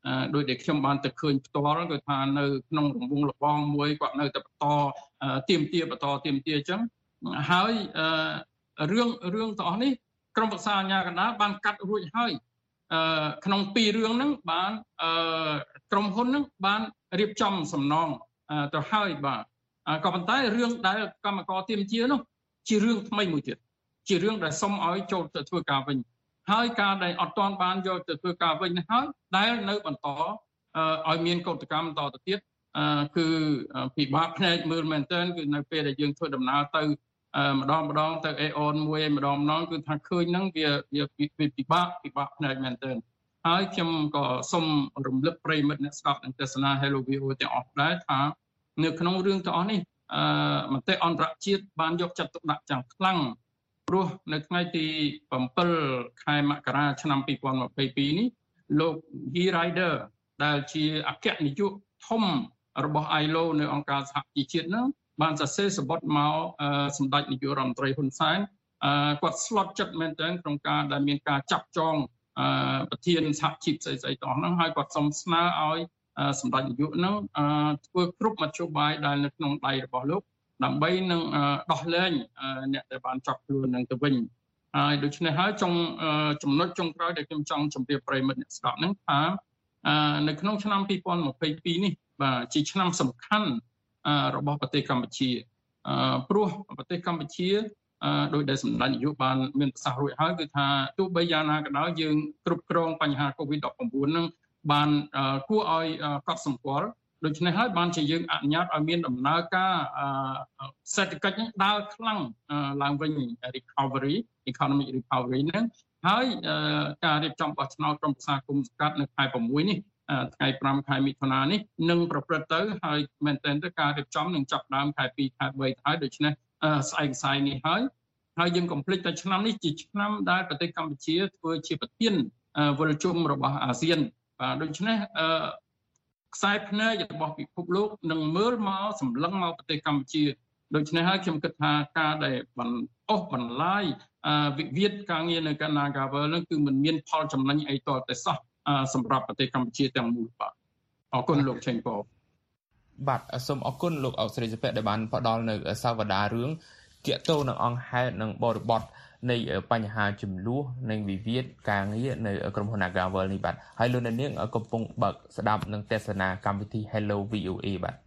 ដោយដែលខ្ញុំបានទៅឃើញផ្ទាល់គឺថានៅក្នុងរង្វង់លបងមួយគាត់នៅតែបន្តទៀមទាបន្តទៀមទាអញ្ចឹងហើយរឿងរឿងទាំងអស់នេះក្រុមប្រឹក្សាអាជ្ញាកណ្ដាលបានកាត់រួចហើយក្នុងពីររឿងហ្នឹងបានក្រុមហ៊ុនហ្នឹងបានរៀបចំសំណងទៅហើយបាទក៏ប៉ុន្តែរឿងដែលកម្មករទៀមទានោះជារឿងថ្មីមួយទៀតជារឿងដែលសុំឲ្យចូលទៅធ្វើការវិញហើយការដែលអត់ទាន់បានយកទៅធ្វើការវិញហើយដែលនៅបន្តឲ្យមានកោតកម្មបន្តទៅទៀតគឺពិបាកផ្នែកមើលមែនទែនគឺនៅពេលដែលយើងធ្វើដំណើរទៅម្ដងម្ដងទៅអេអូនមួយម្ដងម្ដងគឺថាឃើញហ្នឹងវាវាពិបាកពិបាកផ្នែកមែនទែនហើយខ្ញុំក៏សូមរំលឹកប្រិយមិត្តអ្នកស្ដាប់និងទស្សនា Hello វី អូ ទាំងអស់ដែរថានៅក្នុងរឿងទាំងអស់នេះអឺមតិអន្តរជាតិបានយកចិត្តទុកដាក់យ៉ាងខ្លាំងព្រោះនៅថ្ងៃទី7ខែមករាឆ្នាំ2022នេះលោក G Rider ដែលជាអគ្គនាយកធំរបស់ អាយ แอล អូ នៅអង្គការសហជីវជាតិនោះបានសរសេរសម្បត្តិមកសម្ដេចនាយករដ្ឋមន្ត្រីហ៊ុនសែនគាត់ស្លុតចិត្តមែនទែនក្នុងការដែលមានការចាប់ចងប្រធានសហជីពស្អីស្អីទាំងហ្នឹងហើយគាត់សូមស្នើឲ្យសម្ដេចនាយកហ្នឹងធ្វើគ្រប់មធ្យោបាយដែលនៅក្នុងដៃរបស់លោកដើម្បីនឹងដោះលែងអ្នកដែលបានចាប់ខ្លួននឹងទៅវិញហើយដូច្នេះហើយចុងចំណុចចុងក្រោយដែលខ្ញុំចង់ជម្រាបប្រិយមិត្តអ្នកស្ដាប់ហ្នឹងថានៅក្នុងឆ្នាំ2022នេះបាទជាឆ្នាំសំខាន់របស់ប្រទេសកម្ពុជាព្រោះប្រទេសកម្ពុជាដោយដែលសម្ដេចនាយកបានមានប្រសាសន៍រួចហើយគឺថាទោះបីយ៉ាងណាក៏ដោយយើងគ្រប់គ្រងបញ្ហា COVID 19 ហ្នឹងបានគួរឲ្យកត់សម្គាល់ដូច្នេះហើយបានជាយើងអនុញ្ញាតឲ្យមានដំណើរការសេដ្ឋកិច្ចហ្នឹងដើរខ្លាំងឡើងវិញ recovery economic recovery ហ្នឹងហើយការរៀបចំបោះឆ្នោតក្រុមប្រឹក្សាគុំសង្កាត់នៅខែ6នេះថ្ងៃ5ខែមិថុនានេះនឹងប្រព្រឹត្តទៅហើយមែនទែនទៅការរៀបចំនឹងចាប់ដើមខែ2ខែ3ហើយដូច្នេះស្អែកស្អែកនេះហើយហើយយើងកុំភ្លេចថាឆ្នាំនេះជាឆ្នាំដែលប្រទេសកម្ពុជាធ្វើជាប្រធានវិលជុំរបស់អាស៊ានបាទដូច្នេះខ្សែភ្នែករបស់ពិភពលោកនឹងមើលមកសម្លឹងមកប្រទេសកម្ពុជាដូច្នេះហើយខ្ញុំគិតថាការដែលបន្តអូសបន្លាយវិវាទការងារនៅកណ្ដាល Nagavel នឹងគឺមិនមានផលចំណេញអីតតែសោះសម្រាប់ប្រទេសកម្ពុជាទាំងមូលបាទអរគុណលោកឆេងប៉បាទសូមអរគុណលោកអុកស្រីសុភ័ក្រដែលបានផ្ដល់នៅសាវតារឿងទាក់ទងនឹងអង្គហេតុនិងបរិបទនៃបញ្ហាចំនួននិងវិវាទការងារនៅក្រុមហ៊ុន Nagavel នេះបាទហើយលោកនាងកំពុងបើកស្ដាប់និងទស្សនាកម្មវិធី Hello វី អូ អេ បាទ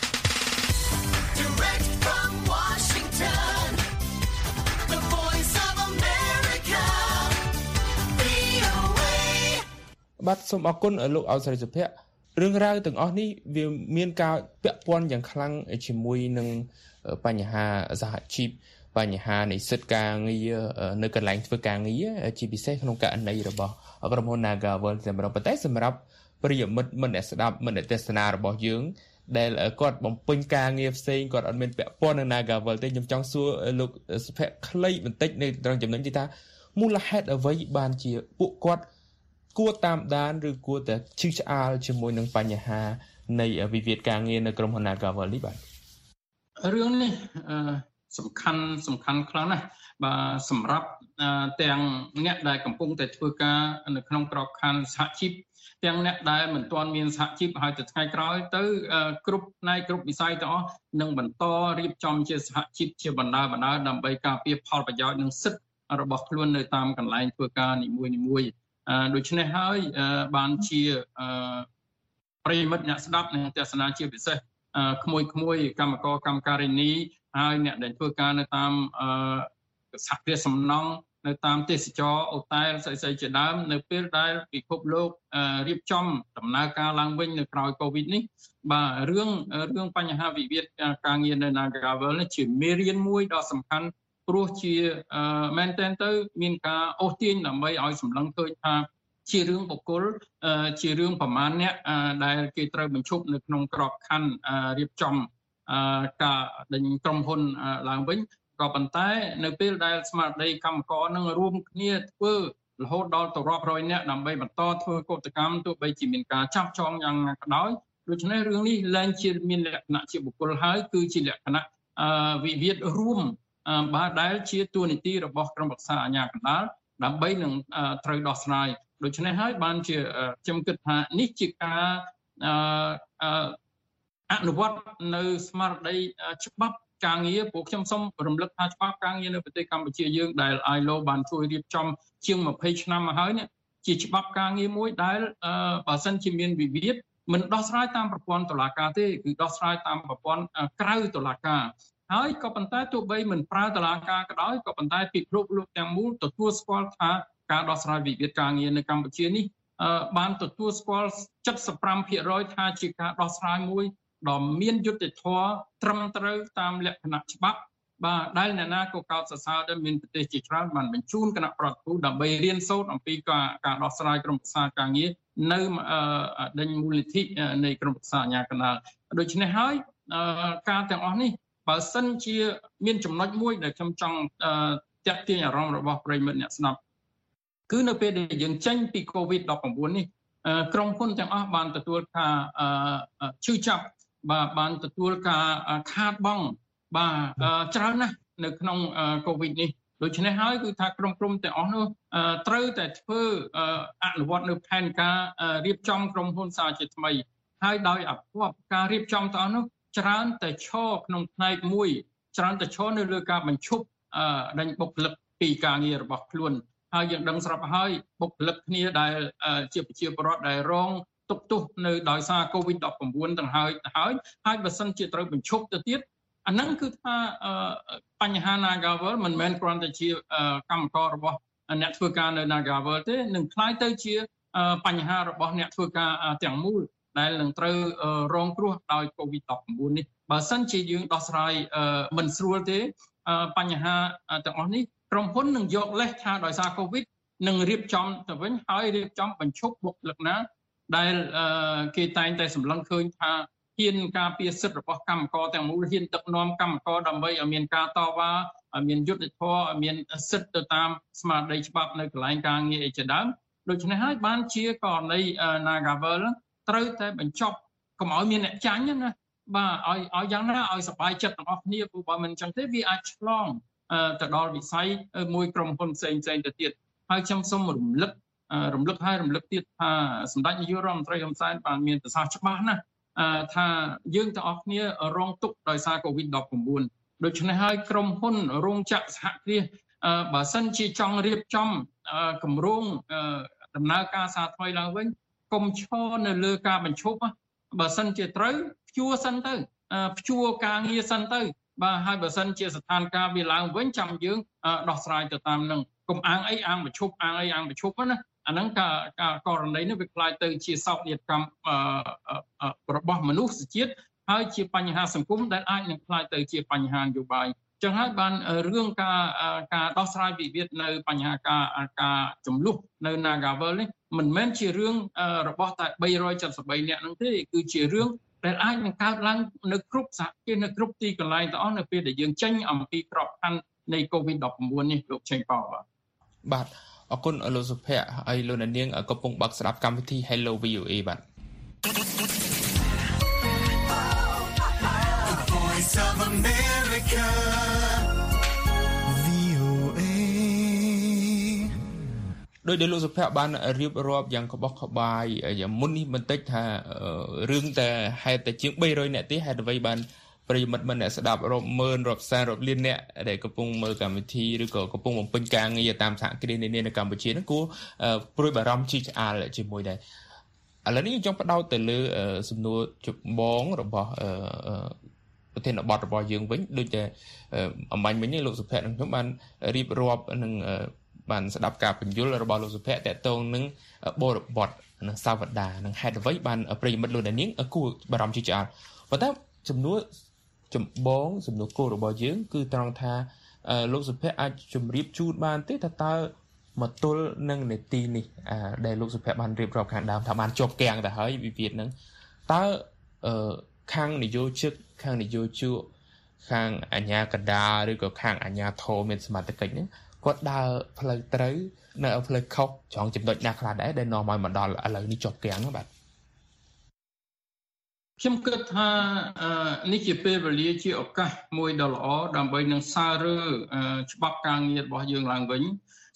Direct from Washington The Voice of America វី អូ អេបាទសូមអរគុណលោកអុកស្រីសុភ័ក្ររឿងរ៉ាវទាំងអស់នេះវាមានការពាក់ព័ន្ធយ៉ាងខ្លាំងជាមួយនឹងបញ្ហាសហជីពបញ្ហានៃសិទ្ធិការងារនៅកន្លែងធ្វើការងារជាពិសេសក្នុងករណីរបស់ក្រុមហ៊ុន Nagavel សម្រាប់តែសម្រាប់ប្រិយមិត្តមិត្តអ្នកស្ដាប់មិត្តអ្នកទស្សនារបស់យើងដែលគាត់បំពេញការងារផ្សេងគាត់អត់មានពាក់ព័ន្ធនឹង Nagavel ទេខ្ញុំចង់សួរលោកសុភ័ក្រខ្លីបន្តិចនៅត្រង់ចំណុចទីថាមូលហេតុអ្វីបានជាពួកគាត់គួរតាមដានឬគួរតែឈឺឆ្អាលជាមួយនឹងបញ្ហានៃវិវាទការងារនៅក្រុមហ៊ុន Nagavel នេះបាទរឿងនេះសំខាន់សំខាន់ខ្លាំងណាស់បាទសម្រាប់ទាំងអ្នកដែលកំពុងតែធ្វើការនៅក្នុងក្របខ័ណ្ឌសហជីពទាំងអ្នកដែលមិនទាន់មានសហជីពហើយទៅថ្ងៃក្រោយទៅគ្រប់ផ្នែកគ្រប់វិស័យទាំងអស់នឹងបន្តរៀបចំជាសហជីពជាបណ្ដាបណ្ដាដើម្បីការពារផលប្រយោជន៍និងសិទ្ធិរបស់ខ្លួននៅតាមកន្លែងធ្វើការនីមួយៗដូច្នេះហើយបានជាប្រិយមិត្តអ្នកស្ដាប់និងទស្សនាជាពិសេសក្មួយក្មួយកម្មករកម្មការិនីហើយអ្នកដែលធ្វើការនៅតាមសហគ្រាសសំណង់នៅតាមទេសចរអូតែលស្អីៗជាដើមនៅពេលដែលពិភពលោករៀបចំដំណើរការឡើងវិញនៅក្រោយ COVID នេះបាទរឿងរឿងបញ្ហាវិវាទការងារនៅ Nagavel នេះជាមេរៀនមួយដ៏សំខាន់ព្រោះជាមែនទែនទៅមានការអូសទាញដើម្បីឲ្យសម្លឹងឃើញថាជារឿងបុគ្គលជារឿងប្រមាណអ្នកដែលគេត្រូវបញ្ឈប់នៅក្នុងក្របខ័ណ្ឌរៀបចំការដេញក្រុមហ៊ុនឡើងវិញក៏ប៉ុន្តែនៅពេលដែលស្មារតីកម្មករនឹងរួមគ្នាធ្វើរហូតដល់ទៅរាប់រយនាក់ដើម្បីបន្តធ្វើកោតកម្មទោះបីជាមានការចាប់ចងយ៉ាងណាក៏ដោយដូច្នេះរឿងនេះឡើងជាមានលក្ខណៈជាបុគ្គលហើយគឺជាលក្ខណៈវិវាទរួមបាទដែលជាតួនាទីរបស់ក្រុមប្រឹក្សាអាជ្ញាកណ្ដាលដើម្បីនឹងត្រូវដោះស្រាយដូច្នេះហើយបានជាខ្ញុំគិតថានេះជាការអឺអនុវត្តនៅស្មារតីច្បាប់ការងារពួកខ្ញុំសូមរំលឹកថាច្បាប់ការងារនៅប្រទេសកម្ពុជាយើងដែល ไอ แอล โอ បានជួយរៀបចំជាង20ឆ្នាំមកហើយនេះជាច្បាប់ការងារមួយដែលបើសិនជាមានវិវាទមិនដោះស្រាយតាមប្រព័ន្ធតុលាការទេគឺដោះស្រាយតាមប្រព័ន្ធក្រៅតុលាការហើយក៏ប៉ុន្តែទោះបីមិនប្រើតុលាការក៏ដោយក៏ប៉ុន្តែពិភពលោកទាំងមូលទទួលស្គាល់ថាការដោះស្រាយវិវាទការងារនៅកម្ពុជានេះបានទទួលស្គាល់75%ថាជាការដោះស្រាយមួយដ៏មានយុត្តិធម៌ត្រឹមត្រូវតាមលក្ខណៈច្បាប់បាទដែលអ្នកណាក៏កោតសរសើរដែរមានប្រទេសជាច្រើនបានបញ្ជូនគណៈប្រតិភូដើម្បីរៀនសូត្រអំពីការការដោះស្រាយក្រុមប្រឹក្សាការងារនៅដេញមូលនិធិនៃក្រុមប្រឹក្សាអាជ្ញាកណ្ដាលដូច្នេះហើយការទាំងអស់នេះបើសិនជាមានចំណុចមួយដែលខ្ញុំចង់ទាក់ទាញអារម្មណ៍របស់ប្រិយមិត្តអ្នកស្ដាប់គឺនៅពេលដែលយើងចេញពី កូវីដ ដប់ប្រាំបួន នេះក្រុមហ៊ុនទាំងអស់បានទទួលការឈឺចាប់បាទបានទទួលការខាតបង់បាទច្រើនណាស់នៅក្នុងកូវីដនេះដូច្នេះហើយគឺថាក្រុមក្រុមទាំងអស់នោះត្រូវតែធ្វើអនុវត្តនៅផែនការរៀបចំក្រុមហ៊ុនសារជាថ្មីហើយដោយអភិវឌ្ឍការរៀបចំទាំងអស់នោះច្រើនតែឈរក្នុងផ្នែកមួយច្រើនតែឈរនៅលើការបញ្ឈប់ដេញបុគ្គលិកពីការងាររបស់ខ្លួនហើយយើងដឹងស្រាប់ហើយបុគ្គលិកគ្នាដែលជាប្រជាពលរដ្ឋដែលរងទុក្ខទោសនៅដោយសារ កូវីដ ដប់ប្រាំបួន ទាំងហើយហើយហើយបើសិនជាត្រូវបញ្ឈប់ទៅទៀតអាហ្នឹងគឺថាបញ្ហា Nagavel មិនមែនគ្រាន់តែជាកម្មកររបស់អ្នកធ្វើការនៅ Nagavel ទេនឹងក្លាយទៅជាបញ្ហារបស់អ្នកធ្វើការទាំងមូលដែលនឹងត្រូវរងគ្រោះដោយ កូវីដ ដប់ប្រាំបួន នេះបើសិនជាយើងដោះស្រាយមិនស្រួលទេបញ្ហាទាំងអស់នេះក្រុមហ៊ុននឹងយកលេសថាដោយសារកូវីដនឹងរៀបចំទៅវិញហើយរៀបចំបញ្ឈប់បុគ្គលិកណាដែលគេតែងតែសម្លឹងឃើញថាហ៊ានការពារសិទ្ធិរបស់កម្មករទាំងមូលហ៊ានដឹកនាំកម្មករដើម្បីឲ្យមានការតវ៉ាឲ្យមានយុត្តិធម៌ឲ្យមានសិទ្ធិទៅតាមស្មារតីច្បាប់នៅកន្លែងការងារអីជាដើមដូច្នេះហើយបានជាករណី Nagavel ត្រូវតែបញ្ចប់កុំឲ្យមានអ្នកចាញ់ណាបាទឲ្យឲ្យយ៉ាងណាឲ្យសប្បាយចិត្តទាំងអស់គ្នាព្រោះបើមិនអញ្ចឹងទេវាអាចឆ្លងទៅដល់វិស័យមួយក្រុមហ៊ុនផ្សេងផ្សេងទៅទៀតហើយខ្ញុំសូមរំលឹករំលឹកហើយរំលឹកទៀតថាសម្ដេចនាយករដ្ឋមន្ត្រីហ៊ុនសែនបានមានប្រសាសន៍ច្បាស់ណាស់ថាយើងទាំងអស់គ្នារងទុក្ខដោយសារ កូវីដ ដប់ប្រាំបួន ដូច្នេះហើយក្រុមហ៊ុនរោងចក្រសហគ្រាសបើសិនជាចង់រៀបចំគម្រោងដំណើរការសារថ្មីឡើងវិញកុំឈរនៅលើការបញ្ឈប់បើសិនជាត្រូវព្យួរសិនទៅព្យួរការងារសិនទៅបាទហើយបើសិនជាស្ថានភាពវាឡើងវិញចាំយើងដោះស្រាយទៅតាមនឹងកុំអាងអីអាងបញ្ឈប់អាងអីអាងបញ្ឈប់ណាអាហ្នឹងការការករណីនេះវាខ្លាយទៅជាសោកនាដកម្មរបស់មនុស្សជាតិហើយជាបញ្ហាសង្គមដែលអាចនឹងខ្លាយទៅជាបញ្ហានយោបាយចឹងហើយបានរឿងការការដោះស្រាយវិវាទនៅបញ្ហាការការចំនួននៅ Nagavel នេះមិនមែនជារឿងរបស់តែបីរយเจ็ดสิบបីនាក់ហ្នឹងទេគឺជារឿងដែលអាចនឹងកើតឡើងនៅគ្រប់សហគមន៍នៅគ្រប់ទីកន្លែងទាំងអស់នៅពេលដែលយើងចេញអំពីក្របខ័ណ្ឌនៃ កូវីដ ដប់ប្រាំបួន នេះលោកឆេងប៉ោបាទបាទអរគុណលោកសុភ័ក្រហើយលោកនាងកំពុងបើកស្ដាប់កម្មវិធី Hello វី អូ เอ បាទ Voice of America វី អូ เอដោយដែលលោកសុភ័ក្របានរៀបរាប់យ៉ាងក្បោះក្បាយយ៉ាងមុននេះបន្តិចថារឿងតែហេតុតែជាងបីរយនាក់ទេហេតុអ្វីបានប្រិយមិត្តមិនអ្នកស្ដាប់រាប់ម៉ឺនរាប់សែនរាប់លានអ្នកដែលកំពុងមើលកម្មវិធីឬក៏កំពុងបំពេញការងារតាមសហគ្រាសនានានៅកម្ពុជាហ្នឹងគួរព្រួយបារម្ភជីឆ្អាលជាមួយដែរឥឡូវនេះខ្ញុំចង់បដោតទៅលើសំណួរចម្បងរបស់ប្រធានបទរបស់យើងវិញដូចតែអំបញ្ញមិញនេះលោកសុភ័ក្រនិងខ្ញុំបានរៀបរាប់នឹងបានស្ដាប់ការបញ្យល់របស់លោកសុភ័ក្រតកតងនឹងបរិបទនិងសាវតានិងហេតុអ្វីបានប្រិយមិត្តលោកនាងគួរបារម្ភជីឆ្អាលប៉ុន្តែចំនួនចម្បងសំណួរគោលរបស់យើងគឺត្រង់ថាលោកសុភ័ក្រអាចជម្រាបជូនបានទេថាតើមកទល់នឹងនីតិនេះដែលលោកសុភ័ក្របានរៀបរាប់ខាងដើមថាបានជាប់គាំងទៅហើយវិវាទហ្នឹងតើខាងនយោជិកខាងនយោជកខាងអាជ្ញាកណ្ដាលឬក៏ខាងអាជ្ញាធរមានសមត្ថកិច្ចហ្នឹងគាត់ដើរផ្លូវត្រូវនៅផ្លូវខុសត្រង់ចំណុចណាខ្លះដែរដែលនាំឲ្យមកដល់ឥឡូវនេះជាប់គាំងហ្នឹងបាទខ្ញុំគិតថានេះជាពេលវេលាជាឱកាសមួយដ៏ល្អដើម្បីនឹងសាររើច្បាប់ការងាររបស់យើងឡើងវិញ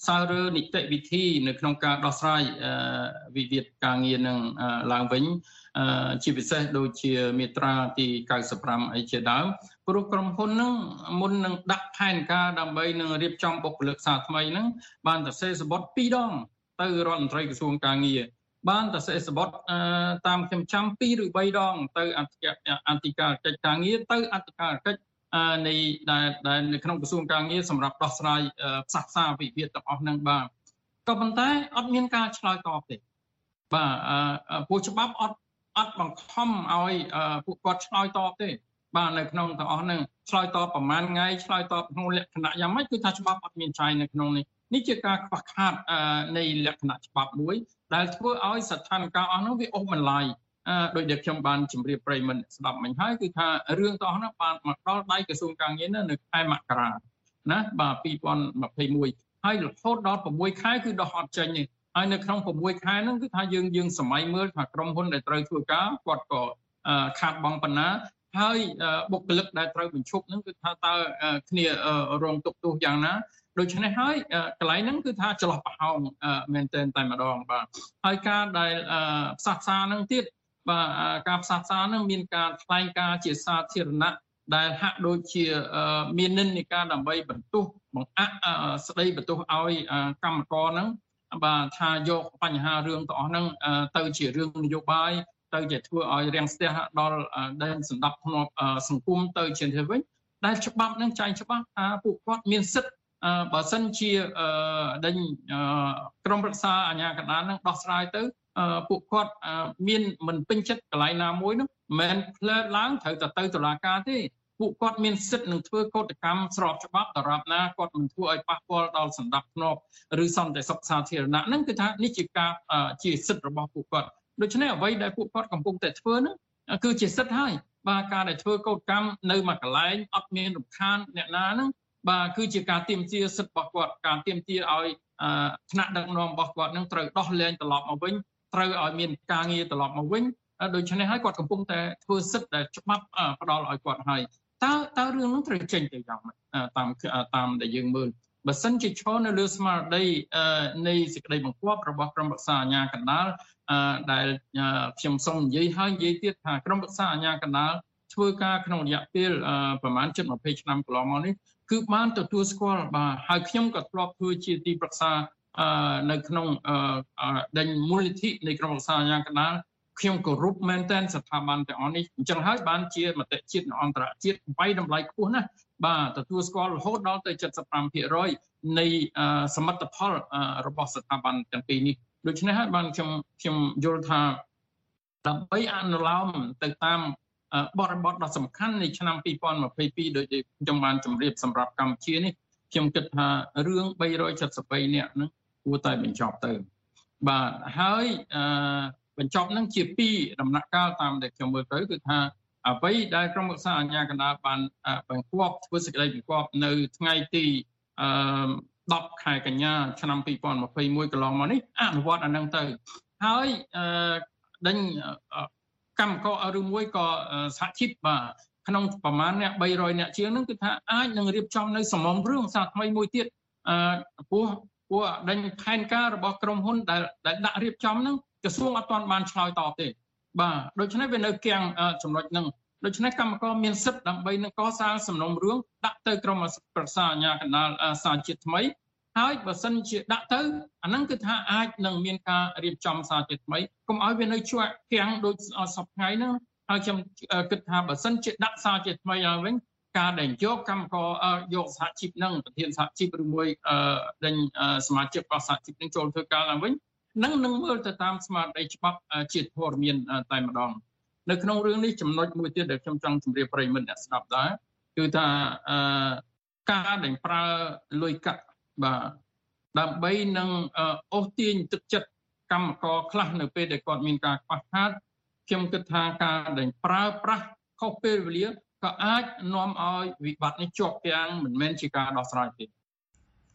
សើរើនីតិវិធីនៅក្នុងការដោះស្រាយវិវាទការងារនឹងឡើងវិញជាពិសេសដូចជាមាត្រាទី九สิบห้าអីជាដើមព្រោះក្រុមហ៊ុននឹងមុននឹងដាក់ផែនការដើម្បីនឹងរៀបចំបុគ្គលិកសាថ្មីហ្នឹងបានតែសេសបុតពីរដងទៅរដ្ឋមន្ត្រីក្រសួងការងារបានតែសេសបុតតាមខ្ញុំចាំពីរឬបីដងទៅអធិអធិការកិច្ចការងារទៅអធិការកិច្ចនៃដែលនៅក្នុងក្រសួងការងារសម្រាប់ដោះស្រាយផ្សះផ្សាវិវាទទាំងអស់ហ្នឹងបាទក៏ប៉ុន្តែអត់មានការឆ្លើយតបទេបាទពួកច្បាប់អត់អត់បង្ខំឲ្យពួកគាត់ឆ្លើយតបទេបាទនៅក្នុងទាំងអស់ហ្នឹងឆ្លើយតបប្រហែលថ្ងៃឆ្លើយតបក្នុងលក្ខណៈយ៉ាងម៉េចគឺថាច្បាប់អត់មានចែងនៅក្នុងនេះនេះជាការខ្វះខាតនៃលក្ខណៈច្បាប់មួយដែលធ្វើឲ្យស្ថានភាពអស់ហ្នឹងវាអូសបន្លាយដោយដែលខ្ញុំបានជម្រាបប្រិយមិត្តស្ដាប់មិញហើយគឺថារឿងទាំងអស់ហ្នឹងបានមកដល់ដៃក្រសួងការងារនៅខែមករាណាបាទពីរពាន់ម្ភៃមួយហើយរហូតដល់ប្រាំមួយខែគឺដោះអត់ចេញទេហើយនៅក្នុងប្រាំមួយខែហ្នឹងគឺថាយើងយើងសម័យមើលថាក្រុមហ៊ុនដែលត្រូវធ្វើការគាត់ក៏ខាតបង់បណ្ណាហើយបុគ្គលិកដែលត្រូវបញ្ឈប់ហ្នឹងគឺថាតើគ្នារងទុក្ខទោសយ៉ាងណាដូច្នេះហើយកន្លែងហ្នឹងគឺថាចន្លោះប្រហោងមែនទែនតែម្ដងបាទហើយការដែលផ្សះផ្សាហ្នឹងទៀតបាទការផ្សះផ្សាហ្នឹងមានការថ្លែងការណ៍ជាសាធារណៈដែលហាក់ដូចជាមាននិន្នាការដើម្បីបន្ទោសបង្អាក់ស្ដីបន្ទោសឲ្យកម្មករហ្នឹងបាទថាយកបញ្ហារឿងទាំងអស់ហ្នឹងទៅជារឿងនយោបាយទៅជាធ្វើឲ្យរាំងស្ទះដល់ដែនសម្ដាប់ធ្នាប់សង្គមទៅជាទៅវិញដែលច្បាប់ហ្នឹងចែងច្បាស់ថាពួកគាត់មានសិទ្ធិបើសិនជាដេញក្រុមប្រឹក្សាអាជ្ញាកណ្ដាលហ្នឹងដោះស្រាយទៅពួកគាត់មានមិនពេញចិត្តកន្លែងណាមួយនោះមិនផ្លើតឡើងត្រូវតែទៅតុលាការទេពួកគាត់មានសិទ្ធិនឹងធ្វើកោតកម្មស្របច្បាប់ដរាបណាគាត់មិនធ្វើឲ្យប៉ះពាល់ដល់សន្តិភាពឬសន្តិសុខសាធារណៈហ្នឹងគឺថានេះជាការជាសិទ្ធិរបស់ពួកគាត់ដូច្នេះអ្វីដែលពួកគាត់កំពុងតែធ្វើហ្នឹងគឺជាសិទ្ធិហើយបាទការដែលធ្វើកោតកម្មនៅមួយកន្លែងអត់មានរំខានអ្នកណាហ្នឹងបាទគឺជាការទាមទារសិទ្ធិរបស់គាត់ការទាមទារឲ្យថ្នាក់ដឹកនាំរបស់គាត់នឹងត្រូវដោះលែងត្រឡប់មកវិញត្រូវឲ្យមានការងារត្រឡប់មកវិញដូច្នេះហើយគាត់កំពុងតែធ្វើសិទ្ធិដែលច្បាប់ផ្ដល់ឲ្យគាត់ហើយតើតើរឿងនោះត្រូវចេញទៅយ៉ាងម៉េចតាមតាមដែលយើងមើលបើសិនជាឈរនៅលើស្មារតីនៃសេចក្តីបង្គាប់របស់ក្រុមប្រឹក្សាអាជ្ញាកណ្ដាលដែលខ្ញុំសូមនិយាយហើយនិយាយទៀតថាក្រុមប្រឹក្សាអាជ្ញាកណ្ដាលធ្វើការក្នុងរយៈពេលប្រហែលជិតยี่สิบឆ្នាំកន្លងមកនេះគឺបានទទួលស្គាល់បាទហើយខ្ញុំក៏ធ្លាប់ធ្វើជាទីប្រឹក្សានៅក្នុងដេញមូលនិធិនៃក្រុមប្រឹក្សាអាជ្ញាកណ្ដាលខ្ញុំគោរពមែនទែនស្ថាប័នទាំងអស់នេះអញ្ចឹងហើយបានជាមតិជាតិនិងអន្តរជាតិវាយតម្លៃខ្ពស់ណាស់បាទទទួលស្គាល់រហូតដល់ទៅเจ็ดสิบห้าភាគរយនៃសមិទ្ធផលរបស់ស្ថាប័នទាំងពីរនេះដូច្នេះហើយបានខ្ញុំខ្ញុំយល់ថាដើម្បីអនុលោមទៅតាមបរិបទដ៏សំខាន់នៃឆ្នាំยี่สิบยี่สิบสองដោយខ្ញុំបានជម្រាបសម្រាប់កម្ពុជានេះខ្ញុំគិតថារឿង三百七十បីនាក់ហ្នឹងគួរតែបញ្ចប់ទៅបាទហើយអឺបញ្ចប់ហ្នឹងជាពីរដំណាក់កាលតាមដែលខ្ញុំមើលទៅគឺថាអ្វីដែលក្រុមប្រឹក្សាអាជ្ញាកណ្ដាលបានបង្គាប់ធ្វើសេចក្តីបង្គាប់នៅថ្ងៃទីអឺដប់ខែកញ្ញាឆ្នាំยี่สิบยี่สิบเอ็ดកន្លងមកនេះអនុវត្តអាហ្នឹងទៅហើយអឺដេញកម្មករឬមួយក៏សហជីពបាទក្នុងប្រមាណអ្នក三百អ្នកជាងហ្នឹងគឺថាអាចនឹងរៀបចំនៅសំណុំរឿងសាថ្មីមួយទៀតអឺពោះពោះដេញផែនការរបស់ក្រុមហ៊ុនដែលដែលដាក់រៀបចំហ្នឹងក្រសួងអត់ទាន់បានឆ្លើយតបទេបាទដូច្នេះវានៅគៀងចំណុចហ្នឹងដូច្នេះកម្មករមានសិទ្ធិដើម្បីនឹងកសាងសំណុំរឿងដាក់ទៅក្រុមប្រឹក្សាអាជ្ញាកណ្ដាលសារជាតិថ្មីហើយបើសិនជាដាក់ទៅអាហ្នឹងគឺថាអាចនឹងមានការរៀបចំសារជាតិថ្មីកុំឲ្យវានៅជាប់គៀងដូចសពថ្ងៃហ្នឹងហើយខ្ញុំគិតថាបើសិនជាដាក់សារជាតិថ្មីឡើងវិញការដែលយកកម្មករយកសហជីពហ្នឹងប្រធានសហជីពឬមួយដេញសមាជិករបស់សហជីពនឹងចូលធ្វើការឡើងវិញនឹងនឹងមើលទៅតាមស្មារតីច្បាប់ជាធរមានតែម្ដងនៅក្នុងរឿងនេះចំណុចមួយទៀតដែលខ្ញុំចង់ជម្រាបប្រិយមិត្តអ្នកស្ដាប់ដែរគឺថាការដែលប្រើលុយកាក់បាទដើម្បីនឹងអូសទាញទឹកចិត្តកម្មករខ្លះនៅពេលដែលគាត់មានការខ្វះខាតខ្ញុំគិតថាការដែលប្រើប្រាស់ខុសពេលវេលាក៏អាចនាំឲ្យវិបត្តិនេះជាប់គាំងមិនមែនជាការដោះស្រាយទេ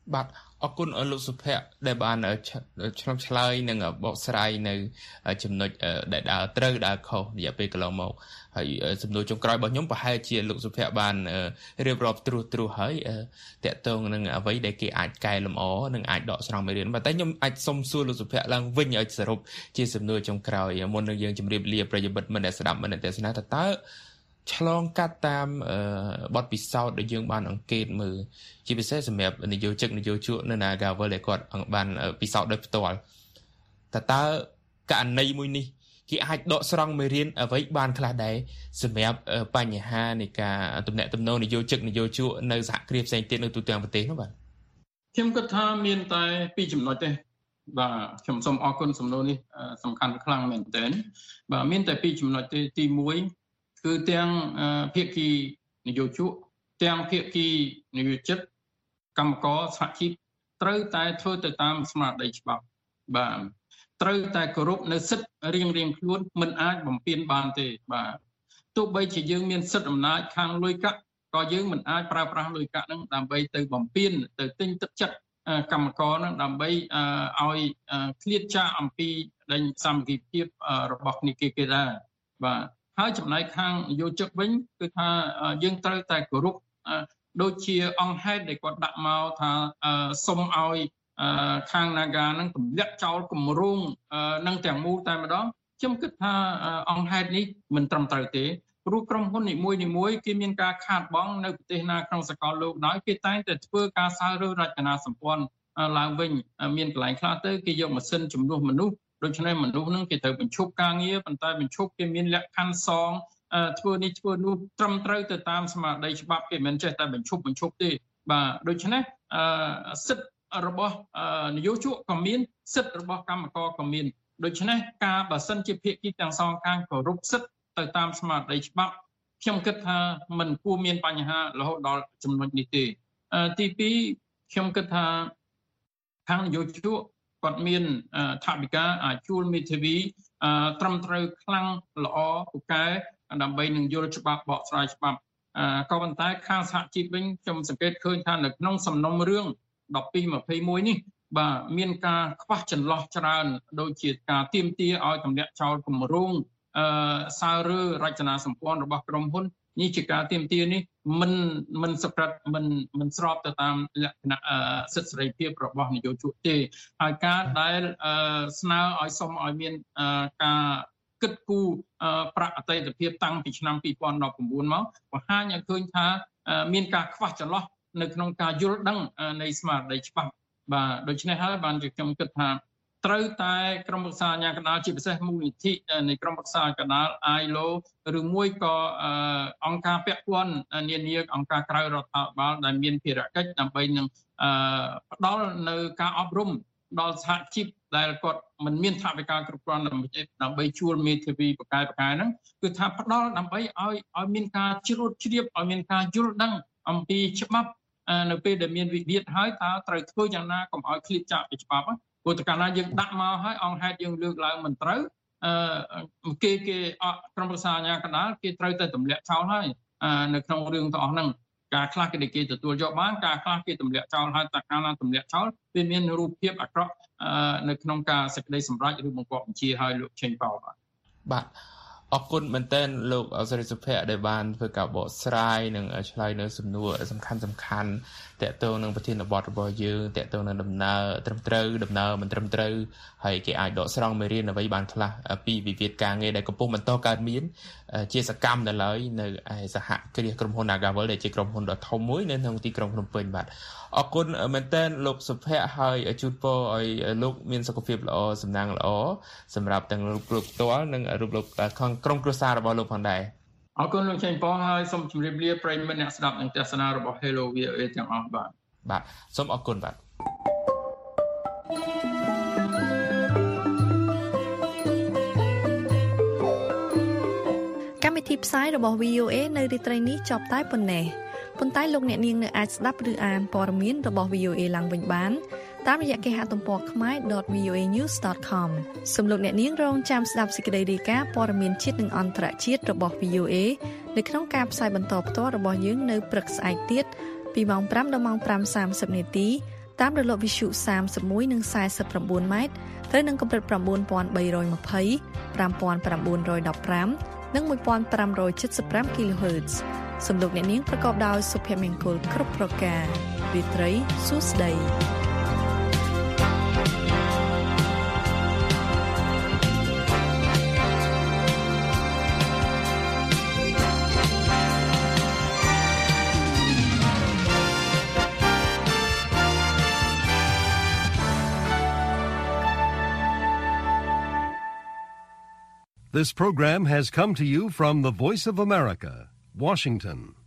បាទអរគុណលោកសុភ័ក្រដែលបានឆ្លងឆ្លើយនិងបកស្រាយនៅចំណុចដែលដើរត្រូវដើរខុសរយៈពេលកន្លងមកហើយសំណួរចុងក្រោយរបស់ខ្ញុំប្រហែលជាលោកសុភ័ក្របានរៀបរាប់ត្រួសត្រាសហើយតកតងនឹងអ្វីដែលគេអាចកែលម្អនិងអាចដកស្រង់មេរៀនប៉ុន្តែខ្ញុំអាចសុំសួរលោកសុភ័ក្រឡើងវិញឲ្យសរុបជាសំណួរចុងក្រោយមុននឹងយើងជម្រាបលាប្រិយមិត្តមិនដែលស្ដាប់មិនដែលទេសនាតើតើឆ្លងកាត់តាមបទពិសោធន៍ដែលយើងបានអង្កេតមើលជាពិសេសសម្រាប់នយោជិកនយោជកនៅ Nagawal ដែលគាត់បានពិសោធន៍ដោយផ្ទាល់តើតើករណីមួយនេះគេអាចដកស្រង់មេរៀនអ្វីបានខ្លះដែរសម្រាប់បញ្ហានៃការទំនាក់ទំនងនយោជិកនយោជកនៅសហគ្រាសផ្សេងទៀតនៅទូទាំងប្រទេសនោះបាទខ្ញុំគិតថាមានតែពីរចំណុចទេបាទខ្ញុំសូមអរគុណសំណួរនេះសំខាន់ខ្លាំងមែនទែនបាទមានតែពីរចំណុចទេទីមួយគឺទាំងភាគីនយោជកទាំងភាគីនយោជិតកម្មករសហជីពត្រូវតែធ្វើទៅតាមស្មារតីច្បាប់បាទត្រូវតែគោរពនៅសិទ្ធិរៀងរៀងខ្លួនមិនអាចបំពានបានទេបាទទោះបីជាយើងមានសិទ្ធិអំណាចខាងលុយកាក់ក៏យើងមិនអាចប្រើប្រាស់លុយកាក់ហ្នឹងដើម្បីទៅបំពានទៅទិញទឹកចិត្តកម្មករហ្នឹងដើម្បីឲ្យឃ្លាតចាកអំពីដេញសាមគ្គីភាពរបស់គ្នាគេគេដែរបាទហើយចំណែកខាងនយោជកវិញគឺថាយើងត្រូវតែគោរពដូចជាអង្គហេតុដែលគាត់ដាក់មកថាសុំឲ្យខាង Naga នឹងទម្លាក់ចោលគម្រោងនឹងទាំងមូលតែម្ដងខ្ញុំគិតថាអង្គហេតុនេះមិនត្រឹមត្រូវទេព្រោះក្រុមហ៊ុននីមួយនីមួយគេមានការខាតបង់នៅប្រទេសណាក្នុងសកលលោកដែរគេតែងតែធ្វើការសាវរើសរចនាសម្ព័ន្ធឡើងវិញមានកន្លែងខ្លះទៅគេយកម៉ាស៊ីនជំនួសមនុស្សដូច្នេះមនុស្សនឹងគេត្រូវបញ្ឈប់ការងារប៉ុន្តែបញ្ឈប់គេមានលក្ខខណ្ឌសងធ្វើនេះធ្វើនោះត្រឹមត្រូវទៅតាមស្មារតីច្បាប់គេមិនចេះតែបញ្ឈប់បញ្ឈប់ទេបាទដូច្នេះសិទ្ធិរបស់នយោជកក៏មានសិទ្ធិរបស់កម្មករក៏មានដូច្នេះការបើសិនជាភាគីទាំងសងខាងគោរពសិទ្ធិទៅតាមស្មារតីច្បាប់ខ្ញុំគិតថាមិនគួរមានបញ្ហារហូតដល់ចំណុចនេះទេទីពីរខ្ញុំគិតថាខាងនយោជកគាត់មានថវិកាអាចជួលមេធាវីត្រឹមត្រូវខ្លាំងល្អពូកែដើម្បីនឹងយល់ច្បាប់បកស្រាយច្បាប់ក៏ប៉ុន្តែខាងសហជីពវិញខ្ញុំសង្កេតឃើញថានៅក្នុងសំណុំរឿងដប់ពីរ ម្ភៃមួយនេះបាទមានការខ្វះចន្លោះច្រើនដូចជាការទាមទារឲ្យទម្លាក់ចោលគម្រោងអឺសាវរើរចនាសម្ព័ន្ធរបស់ក្រុមហ៊ុននេះជាការទាមទារនេះមិនមិនសក្តិមិនមិនស្របទៅតាមលក្ខណៈសិទ្ធិសេរីភាពរបស់នយោជកទេហើយការដែលស្នើឲ្យសុំឲ្យមានការគិតគូរប្រាក់អតីតភាពតាំងពីឆ្នាំពីរពាន់ដប់ប្រាំបួនមកបង្ហាញឲ្យឃើញថាមានការខ្វះចន្លោះនៅក្នុងការយល់ដឹងនៃស្មារតីច្បាប់បាទដូច្នេះហើយបានជាខ្ញុំគិតថាត្រូវតែក្រុមប្រឹក្សាអាជ្ញាកណ្ដាលជាពិសេសមូលនិធិនៃក្រុមប្រឹក្សាកណ្ដាល អាយ ឡូ ឬមួយក៏អង្គការពាក់ព័ន្ធនានាអង្គការក្រៅរដ្ឋាភិបាលដែលមានភារកិច្ចដើម្បីនឹងផ្ដល់នៅការអប់រំដល់សហជីពដែលគាត់មិនមានថវិកាគ្រប់គ្រាន់ដើម្បីជួលមេធាវីបកែបកែហ្នឹងគឺថាផ្ដល់ដើម្បីឲ្យឲ្យមានការជ្រួតជ្រាបឲ្យមានការយល់ដឹងអំពីច្បាប់នៅពេលដែលមានវិវាទហើយតើត្រូវធ្វើយ៉ាងណាកុំឲ្យឃ្លាតចាកពីច្បាប់ព្រោះតែកាលណាយើងដាក់មកហើយអង្គហេតុយើងលើកឡើងមិនត្រូវអឺគេគេក្រុមប្រឹក្សាអាជ្ញាកណ្ដាលគេត្រូវតែទម្លាក់ចោលហើយនៅក្នុងរឿងទាំងអស់ហ្នឹងការខ្លះគេគេទទួលយកបានការខ្លះគេទម្លាក់ចោលហើយតែកាលណាទម្លាក់ចោលវាមានរូបភាពអាក្រក់នៅក្នុងការសេចក្តីសម្រេចឬបង្គាប់បញ្ជាឲ្យលោកឆេងប៉ោបាទបាទអរគុណមែនទែនលោកសេរីសុភ័ក្រដែលបានធ្វើការបកស្រាយនិងឆ្លើយនៅសំណួរសំខាន់សំខាន់តកតងនឹងប្រធានបទរបស់យើងតកតងនឹងដំណើរត្រឹមត្រូវដំណើរមិនត្រឹមត្រូវហើយគេអាចដកស្រង់មេរៀនអ្វីបានខ្លះពីវិវាទការងារដែលកំពុងបន្តកើតមានជាសកម្មនៅឡើយនៅឯសហគ្រាសក្រុមហ៊ុន Nagawal ដែលជាក្រុមហ៊ុនដ៏ធំមួយនៅក្នុងទីក្រុងភ្នំពេញបាទអរគុណមែនទែនលោកសុភ័ក្រហើយជូនពរឲ្យលោកមានសុខភាពល្អសំណាងល្អសម្រាប់ទាំងលោកលោកផ្ទាល់និងរូបលោកខាងក្រុមគ្រួសាររបស់លោកផងដែរអរគុណលោកចេញប៉ហើយសូមជម្រាបលាប្រិយមិត្តអ្នកស្ដាប់និងទស្សនារបស់ Hello វី អូ អេ ទាំងអស់បាទបាទសូមអរគុណបាទកម្មវិធីផ្សាយរបស់ វី អូ អេ នៅរាត្រីនេះចប់តែប៉ុណ្ណេះប៉ុន្តែលោកអ្នកនាងនៅអាចស្ដាប់ឬអានព័ត៌មានរបស់ វី អូ អេ ឡើងវិញបានតាមរយៈគេហទំព័រ khmae ដត វី អូ អេ news ដត com សូមលោកអ្នកនាងរងចាំស្ដាប់សេចក្តីរាយការណ៍ព័ត៌មានជាតិនិងអន្តរជាតិរបស់ វី អូ អេ នៅក្នុងការផ្សាយបន្តផ្ទាល់របស់យើងនៅព្រឹកស្អែកទៀតពីម៉ោង ប្រាំ ដល់ម៉ោង ប្រាំសាមសិប នាទីតាមរលកវិទ្យុសាមសិបមួយនិងសាយសិបប្រាំបួនម៉ែត្រត្រូវនឹងកម្រិត៩,៣២០ ៥,៩១៥ និងmột nghìn năm trăm bảy mươi lăm គីឡូហឺតซ์ សំលោកអ្នកនាងប្រកបដោយសុភមង្គលគ្រប់ប្រការរាត្រីសួស្តី This program has come to you from the Voice of America, Washington.